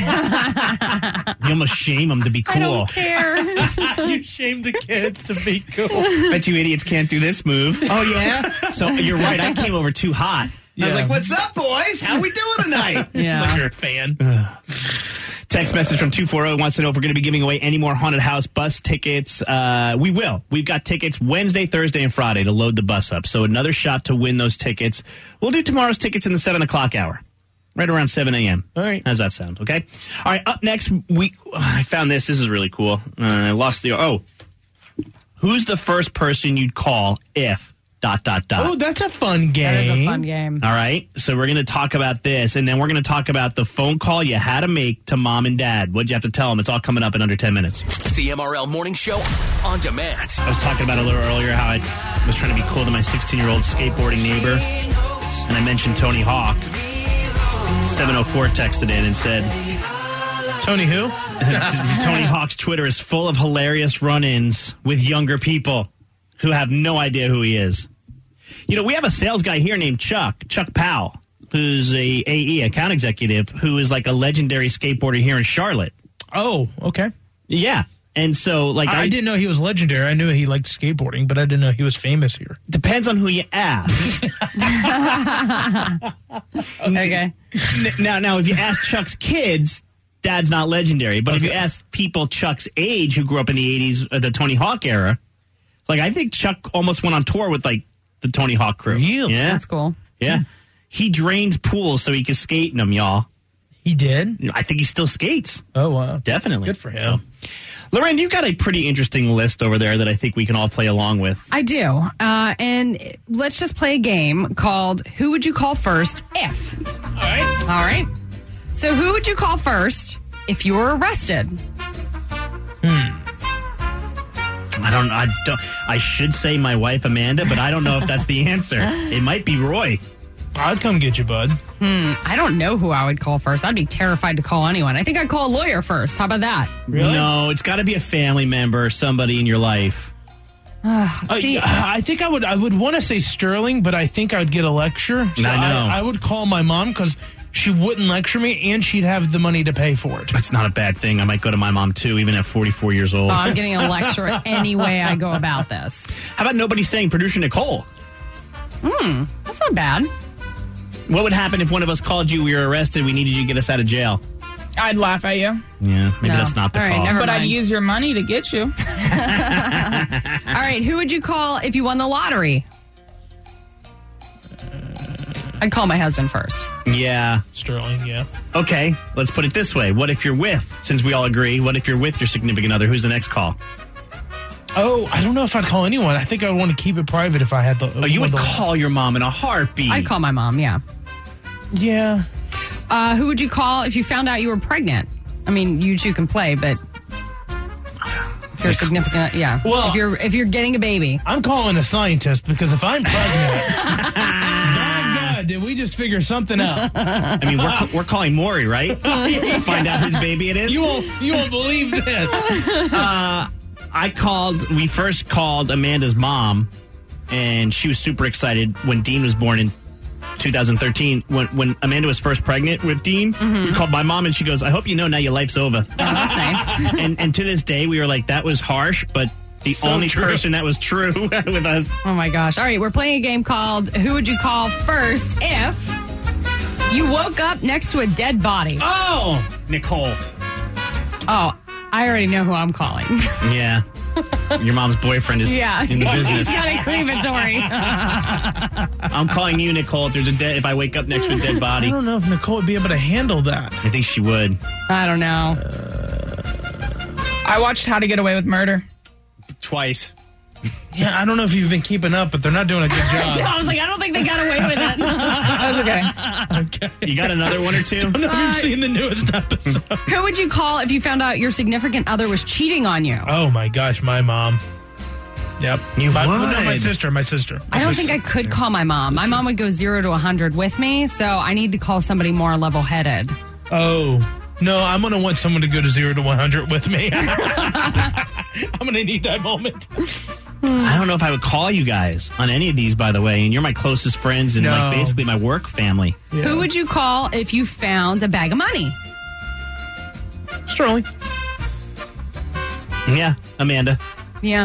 Speaker 4: You almost shame them to be cool.
Speaker 5: I don't care.
Speaker 3: You shame the kids to be cool.
Speaker 4: Bet you idiots can't do this move. Oh, yeah? So you're right. I came over too hot. I was like, what's up, boys? How we doing tonight?
Speaker 3: Yeah. Like you're a fan.
Speaker 4: Text message from 240 wants to know if we're going to be giving away any more Haunted House bus tickets. We will. We've got tickets Wednesday, Thursday, and Friday to load the bus up. So another shot to win those tickets. We'll do tomorrow's tickets in the 7 o'clock hour, right around 7 a.m.
Speaker 3: All right.
Speaker 4: How's that sound? Okay. All right. Up next, I found this. This is really cool. I lost the. Who's the first person you'd call if ...
Speaker 3: Oh, that's a fun game.
Speaker 5: That is a fun game.
Speaker 4: All right. So we're going to talk about this, and then we're going to talk about the phone call you had to make to mom and dad. What'd you have to tell them? It's all coming up in under 10 minutes.
Speaker 2: The MRL Morning Show on demand.
Speaker 4: I was talking about a little earlier how I was trying to be cool to my 16-year-old skateboarding neighbor, and I mentioned Tony Hawk. 704 texted in and said...
Speaker 3: Tony who?
Speaker 4: Tony Hawk's Twitter is full of hilarious run-ins with younger people who have no idea who he is. You know, we have a sales guy here named Chuck Powell, who's a AE, account executive, who is like a legendary skateboarder here in Charlotte.
Speaker 3: Oh, okay.
Speaker 4: Yeah. And so, like,
Speaker 3: I didn't know he was legendary. I knew he liked skateboarding, but I didn't know he was famous here.
Speaker 4: Depends on who you ask.
Speaker 5: Okay.
Speaker 4: Now, if you ask Chuck's kids, Dad's not legendary. But if you ask people Chuck's age who grew up in the 80s, the Tony Hawk era, like, I think Chuck almost went on tour with, like, the Tony Hawk crew.
Speaker 3: Really?
Speaker 4: Yeah.
Speaker 5: That's cool.
Speaker 4: Yeah. He drains pools so he can skate in them, y'all.
Speaker 3: He did?
Speaker 4: I think he still skates.
Speaker 3: Oh, wow.
Speaker 4: Definitely.
Speaker 3: Good for him.
Speaker 4: So. Loren, you got a pretty interesting list over there that I think we can all play along with.
Speaker 5: I do. And let's just play a game called Who Would You Call First If?
Speaker 3: All right.
Speaker 5: All right. So who would you call first if you were arrested?
Speaker 4: I should say my wife, Amanda, but I don't know if that's the answer. It might be Roy.
Speaker 3: I'd come get you, bud.
Speaker 5: I don't know who I would call first. I'd be terrified to call anyone. I think I'd call a lawyer first. How about that?
Speaker 3: Really?
Speaker 4: No, it's got to be a family member, somebody in your life.
Speaker 3: I think I would want to say Sterling, but I think I'd get a lecture. So
Speaker 4: I know.
Speaker 3: I would call my mom because she wouldn't lecture me, and she'd have the money to pay for it.
Speaker 4: That's not a bad thing. I might go to my mom, too, even at 44 years old.
Speaker 5: I'm getting a lecture any way I go about this.
Speaker 4: How about nobody saying producer Nicole?
Speaker 5: That's not bad.
Speaker 4: What would happen if one of us called you, we were arrested, we needed you to get us out of jail?
Speaker 6: I'd laugh at you.
Speaker 4: Yeah, maybe that's not the
Speaker 5: All right,
Speaker 4: call.
Speaker 5: never
Speaker 6: But
Speaker 5: mind.
Speaker 6: I'd use your money to get you.
Speaker 5: All right, who would you call if you won the lottery? I'd call my husband first.
Speaker 4: Yeah.
Speaker 3: Sterling, yeah.
Speaker 4: Okay, let's put it this way. What if you're with, since we all agree, what if you're with your significant other? Who's the next call?
Speaker 3: Oh, I don't know if I'd call anyone. I think I would want to keep it private if I had the...
Speaker 4: Oh, you would call your mom in a heartbeat.
Speaker 5: I'd call my mom, yeah.
Speaker 3: Yeah.
Speaker 5: Who would you call if you found out you were pregnant? I mean, you two can play, but if you're significant, yeah.
Speaker 3: Well,
Speaker 5: if you're getting a baby,
Speaker 3: I'm calling a scientist because if I'm pregnant, God, did we just figure something out?
Speaker 4: I mean, we're calling Maury, right? To find out whose baby it is.
Speaker 3: You won't believe this.
Speaker 4: We first called Amanda's mom, and she was super excited when Dean was born in 2013, when Amanda was first pregnant with Dean, we called my mom and she goes, I hope you know now your life's over.
Speaker 5: Oh, that's nice.
Speaker 4: And to this day, we were like, that was harsh, but the only person that was true with us.
Speaker 5: Oh, my gosh. All right, we're playing a game called Who Would You Call First If You Woke Up Next to a Dead Body?
Speaker 4: Oh, Nicole.
Speaker 5: Oh, I already know who I'm calling.
Speaker 4: Yeah. Your mom's boyfriend is in the business.
Speaker 5: He's got a crematory.
Speaker 4: I'm calling you, Nicole, if I wake up next to a dead body.
Speaker 3: I don't know if Nicole would be able to handle that.
Speaker 4: I think she would.
Speaker 5: I don't know.
Speaker 6: I watched How to Get Away with Murder.
Speaker 4: Twice.
Speaker 3: Yeah, I don't know if you've been keeping up, but they're not doing a good job.
Speaker 5: I was like, I don't think they got away with it.
Speaker 6: That's okay.
Speaker 3: Okay.
Speaker 4: You got another one or two?
Speaker 3: I don't know if you've seen the newest episode.
Speaker 5: Who would you call if you found out your significant other was cheating on you?
Speaker 3: Oh, my gosh, my mom. Yep.
Speaker 4: You
Speaker 3: No,
Speaker 4: would.
Speaker 3: my sister.
Speaker 5: I don't think I could call my mom. My mom would go 0 to 100 with me, so I need to call somebody more level-headed.
Speaker 3: Oh. No, I'm going to want someone to go to 0 to 100 with me. I'm going to need that moment.
Speaker 4: I don't know if I would call you guys on any of these, by the way, and you're my closest friends and like basically my work family.
Speaker 3: Yeah.
Speaker 5: Who would you call if you found a bag of money?
Speaker 3: Sterling.
Speaker 4: Yeah, Amanda.
Speaker 5: Yeah.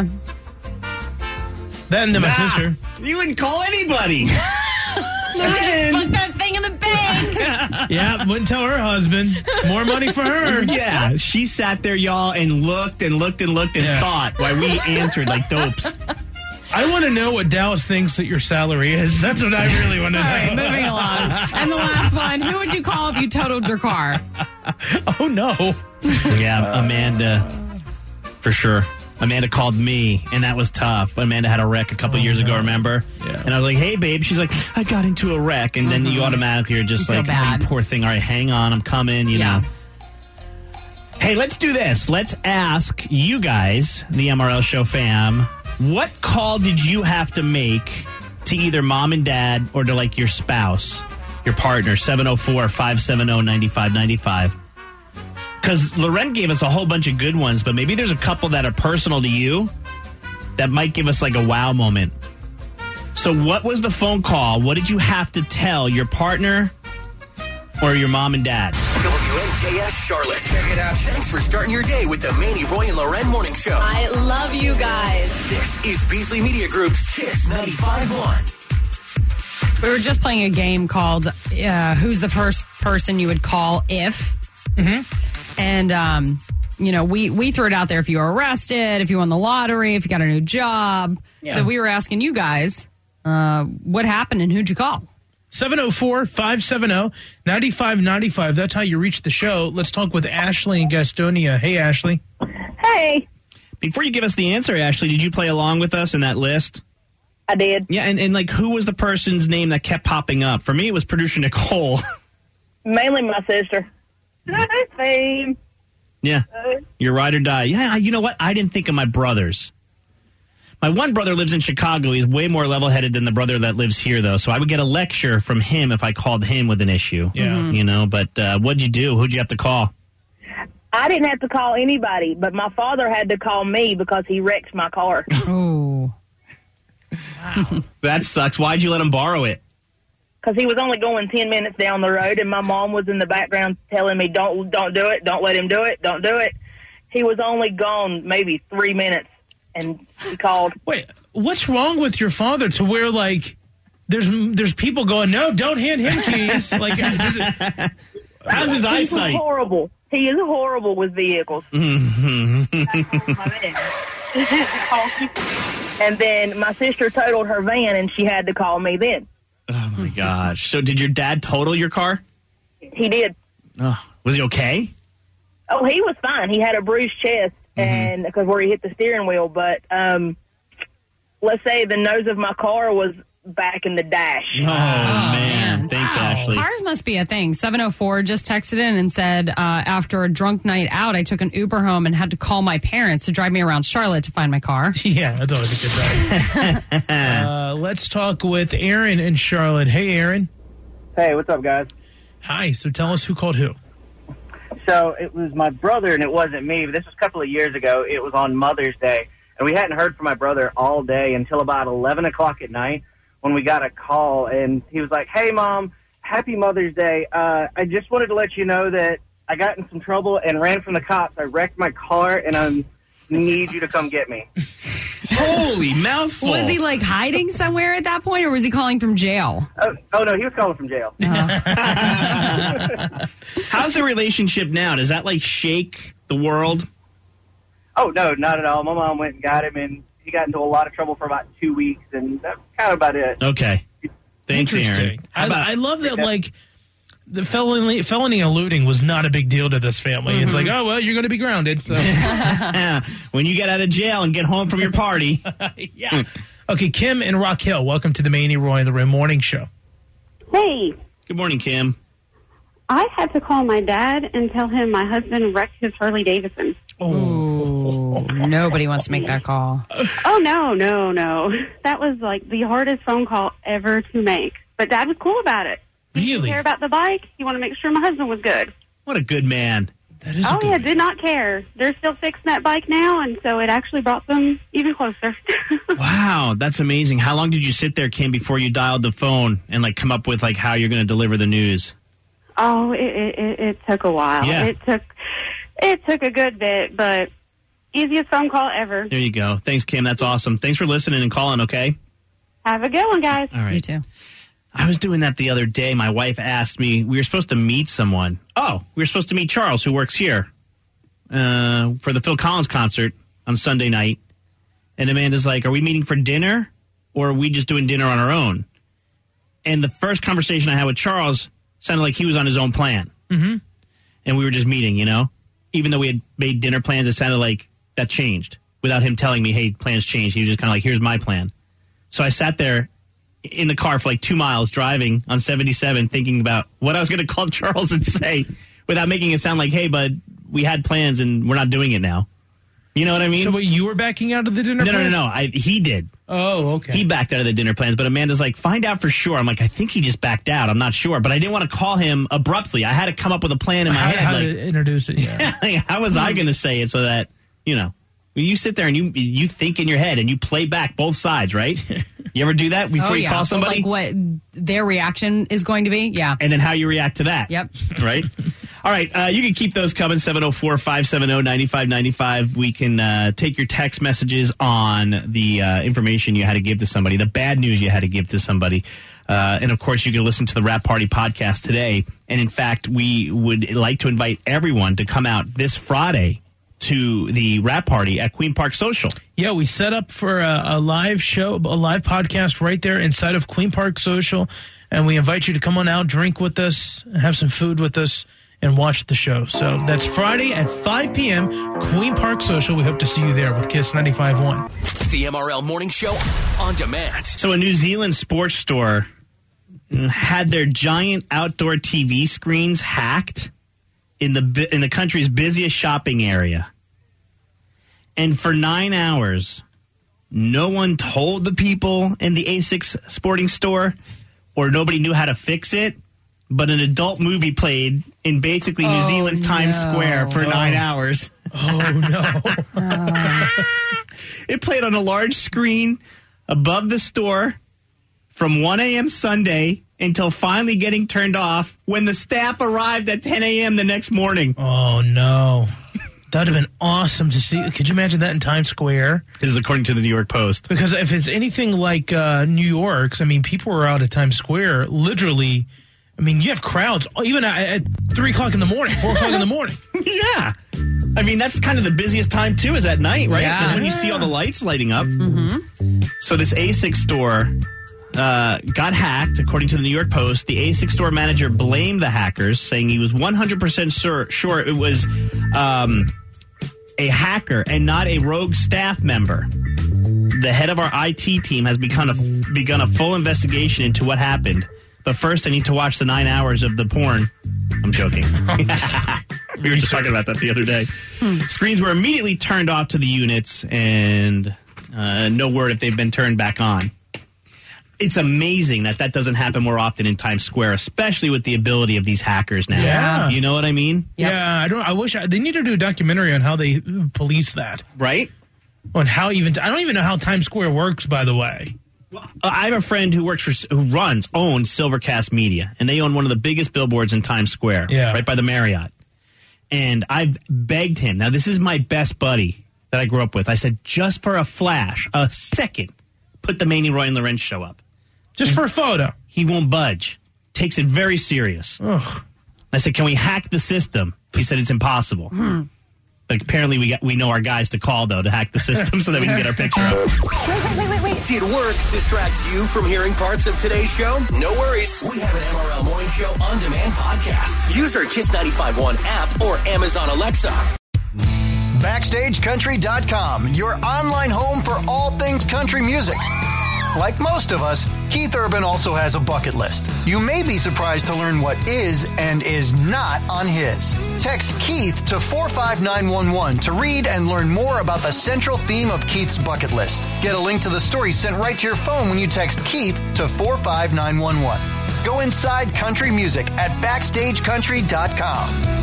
Speaker 3: Then my sister.
Speaker 4: You wouldn't call anybody.
Speaker 5: Just put that thing in the bank.
Speaker 3: Yeah, wouldn't tell her husband. More money for her.
Speaker 4: Yeah, she sat there, y'all, and looked and thought while we answered like dopes.
Speaker 3: I want to know what Dallas thinks that your salary is. That's what I really want to know.
Speaker 5: All right, moving along. And the last one, who would you call if you totaled your car?
Speaker 3: Oh, no.
Speaker 4: Yeah, Amanda, for sure. Amanda called me, and that was tough. Amanda had a wreck a couple years ago, remember?
Speaker 3: Yeah.
Speaker 4: And I was like, hey, babe. She's like, I got into a wreck. And then you automatically are just
Speaker 5: You
Speaker 4: like,
Speaker 5: feel bad.
Speaker 4: oh, you poor thing. All right, hang on. I'm coming, you know. Hey, let's do this. Let's ask you guys, the MRL Show fam, what call did you have to make to either mom and dad or to, like, your spouse, your partner, 704-570-9595? Because Loren gave us a whole bunch of good ones, but maybe there's a couple that are personal to you that might give us like a wow moment. So what was the phone call? What did you have to tell your partner or your mom and dad?
Speaker 2: WNKS Charlotte. Check it out. Thanks for starting your day with the Manny, Roy, and Loren Morning Show.
Speaker 7: I love you guys.
Speaker 2: This is Beasley Media Group's Kiss 95.1.
Speaker 5: We were just playing a game called Who's the First Person You Would Call If? And, you know, we threw it out there if you were arrested, if you won the lottery, if you got a new job.
Speaker 3: Yeah.
Speaker 5: So we were asking you guys, what happened and who'd you call?
Speaker 3: 704-570-9595. That's how you reach the show. Let's talk with Ashley in Gastonia. Hey, Ashley.
Speaker 10: Hey.
Speaker 4: Before you give us the answer, Ashley, did you play along with us in that list?
Speaker 10: I did.
Speaker 4: Yeah, and like, who was the person's name that kept popping up? For me, it was producer Nicole.
Speaker 10: Mainly my sister. Same.
Speaker 4: Yeah, your ride or die. Yeah, you know what? I didn't think of my brothers. My one brother lives in Chicago. He's way more level-headed than the brother that lives here, though. So I would get a lecture from him if I called him with an issue.
Speaker 3: Yeah.
Speaker 4: You know, but what'd you do? Who'd you have to call?
Speaker 10: I didn't have to call anybody, but my father had to call me because he wrecked my car.
Speaker 5: Oh.
Speaker 4: That sucks. Why'd you let him borrow it?
Speaker 10: Because he was only going 10 minutes down the road, and my mom was in the background telling me, don't do it, don't let him do it, don't do it. He was only gone maybe 3 minutes, and he called.
Speaker 3: Wait, what's wrong with your father to where, like, there's people going, no, don't hand him keys? Like,
Speaker 4: how's his eyesight?
Speaker 10: He's horrible. He is horrible with vehicles. And then my sister totaled her van, and she had to call me then.
Speaker 4: Oh, my gosh. So did your dad total your car?
Speaker 10: He did.
Speaker 4: Oh, was he okay?
Speaker 10: Oh, he was fine. He had a bruised chest, and because where he hit the steering wheel. But let's say the nose of my car was back in the dash.
Speaker 4: Oh, man. Thanks, Ashley.
Speaker 5: Cars must be a thing. 704 just texted in and said, after a drunk night out, I took an Uber home and had to call my parents to drive me around Charlotte to find my car.
Speaker 3: Yeah, that's always a good drive. Let's talk with Aaron in Charlotte. Hey, Aaron.
Speaker 14: Hey, what's up, guys?
Speaker 3: Hi. So tell us who called who.
Speaker 14: So it was my brother, and it wasn't me. But this was a couple of years ago. It was on Mother's Day, and we hadn't heard from my brother all day until about 11 o'clock at night, when we got a call, and he was like, "Hey, Mom, happy Mother's Day. I just wanted to let you know that I got in some trouble and ran from the cops. I wrecked my car, and I need you to come get me."
Speaker 4: Holy mouthful.
Speaker 5: Was he like hiding somewhere at that point, or was he calling from jail?
Speaker 14: Oh no, he was calling from jail.
Speaker 4: How's the relationship now? Does that like shake the world?
Speaker 14: Oh no, not at all. My mom went and got him, and he got into a lot of trouble for about 2 weeks, and that's kind of about it.
Speaker 4: Okay. Thanks, Aaron.
Speaker 3: I love that, like, the felony eluding was not a big deal to this family. It's like, oh, well, you're going to be grounded. So.
Speaker 4: When you get out of jail and get home from your party.
Speaker 3: Yeah. Okay, Kim and Rock Hill, welcome to the Manny, Roy, and Loren Morning Show.
Speaker 15: Hey.
Speaker 4: Good morning, Kim.
Speaker 15: I had to call my dad and tell him my husband wrecked his Harley Davidson.
Speaker 5: Oh, nobody wants to make that call.
Speaker 15: Oh, no. That was like the hardest phone call ever to make. But Dad was cool about it. He didn't care about the bike. He wanted to make sure my husband was good.
Speaker 4: What a good man.
Speaker 3: That is
Speaker 15: did not care. They're still fixing that bike now, and so it actually brought them even closer.
Speaker 4: Wow, that's amazing. How long did you sit there, Kim, before you dialed the phone and like come up with like how you're going to deliver the news?
Speaker 15: Oh, it took a while.
Speaker 4: Yeah.
Speaker 15: It took a good bit, but easiest phone call ever.
Speaker 4: There you go. Thanks, Kim. That's awesome. Thanks for listening and calling, okay?
Speaker 15: Have a good one, guys.
Speaker 4: All right.
Speaker 5: You too.
Speaker 4: I was doing that the other day. My wife asked me, we were supposed to meet someone. Oh, we were supposed to meet Charles, who works here, for the Phil Collins concert on Sunday night. And Amanda's like, are we meeting for dinner, or are we just doing dinner on our own? And the first conversation I had with Charles sounded like he was on his own plan.
Speaker 3: Mm-hmm.
Speaker 4: And we were just meeting, you know? Even though we had made dinner plans, it sounded like that changed. Without him telling me, hey, plans changed. He was just kind of like, here's my plan. So I sat there in the car for like 2 miles driving on 77 thinking about what I was going to call Charles and say without making it sound like, hey, bud, we had plans and we're not doing it now. You know what I mean?
Speaker 3: So you were backing out of the dinner plans?
Speaker 4: No. He did.
Speaker 3: Oh, okay.
Speaker 4: He backed out of the dinner plans, but Amanda's like, find out for sure. I'm like, I think he just backed out. I'm not sure. But I didn't want to call him abruptly. I had to come up with a plan in my head.
Speaker 3: How
Speaker 4: like,
Speaker 3: to introduce it, yeah.
Speaker 4: How was I going to say it so that, you know, you sit there and you think in your head and you play back both sides, right? You ever do that before you call somebody?
Speaker 5: Like what their reaction is going to be? Yeah.
Speaker 4: And then how you react to that.
Speaker 5: Yep.
Speaker 4: Right? All right. You can keep those coming, 704-570-9595. We can take your text messages on the information you had to give to somebody, the bad news you had to give to somebody. And, of course, you can listen to the Rap Party podcast today. And, in fact, we would like to invite everyone to come out this Friday to the Rap Party at Queen Park Social.
Speaker 3: Yeah, we set up for a live show, a live podcast right there inside of Queen Park Social, and we invite you to come on out, drink with us, have some food with us, and watch the show. So that's Friday at 5 p.m., Queen Park Social. We hope to see you there with KISS 95.1.
Speaker 2: The MRL Morning Show on demand.
Speaker 4: So a New Zealand sports store had their giant outdoor TV screens hacked in the country's busiest shopping area. And for 9 hours, no one told the people in the ASICS sporting store, or nobody knew how to fix it, but an adult movie played in basically New Zealand's Times Square for 9 hours.
Speaker 3: Oh, no.
Speaker 4: It played on a large screen above the store from 1 a.m. Sunday until finally getting turned off when the staff arrived at 10 a.m. the next morning.
Speaker 3: Oh, no. That would have been awesome to see. Could you imagine that in Times Square?
Speaker 4: This is according to the New York Post.
Speaker 3: Because if it's anything like New York's, I mean, people were out at Times Square literally. I mean, you have crowds even at 3 o'clock in the morning, 4 o'clock in the morning.
Speaker 4: Yeah. I mean, that's kind of the busiest time, too, is at night, right? Because when you see all the lights lighting up.
Speaker 5: Mm-hmm.
Speaker 4: So this ASICS store got hacked, according to the New York Post. The ASICS store manager blamed the hackers, saying he was 100% sure it was a hacker and not a rogue staff member. The head of our IT team has begun a full investigation into what happened. But first, I need to watch the 9 hours of the porn. I'm joking. We were just talking about that the other day. Screens were immediately turned off to the units, and no word if they've been turned back on. It's amazing that doesn't happen more often in Times Square, especially with the ability of these hackers now.
Speaker 3: Yeah.
Speaker 4: You know what I mean?
Speaker 3: Yep. Yeah, I wish they need to do a documentary on how they police that.
Speaker 4: Right?
Speaker 3: On how I don't even know how Times Square works, by the way.
Speaker 4: I have a friend who owns Silvercast Media, and they own one of the biggest billboards in Times Square, right by the Marriott. And I've begged him. Now, this is my best buddy that I grew up with. I said, just for a flash, a second, put the Manny, Roy, and Lorenz show up.
Speaker 3: Just for a photo.
Speaker 4: He won't budge. Takes it very serious.
Speaker 3: Ugh.
Speaker 4: I said, can we hack the system? He said it's impossible. But apparently we know our guys to call, though, to hack the system so that we can get our picture up.
Speaker 2: Wait. Did work distract you from hearing parts of today's show? No worries. We have an MRL Morning Show on-demand podcast. Use our Kiss 95.1 app or Amazon Alexa.
Speaker 8: BackstageCountry.com, your online home for all things country music. Like most of us, Keith Urban also has a bucket list. You may be surprised to learn what is and is not on his. Text Keith to 45911 to read and learn more about the central theme of Keith's bucket list. Get a link to the story sent right to your phone when you text Keith to 45911. Go inside country music at BackstageCountry.com.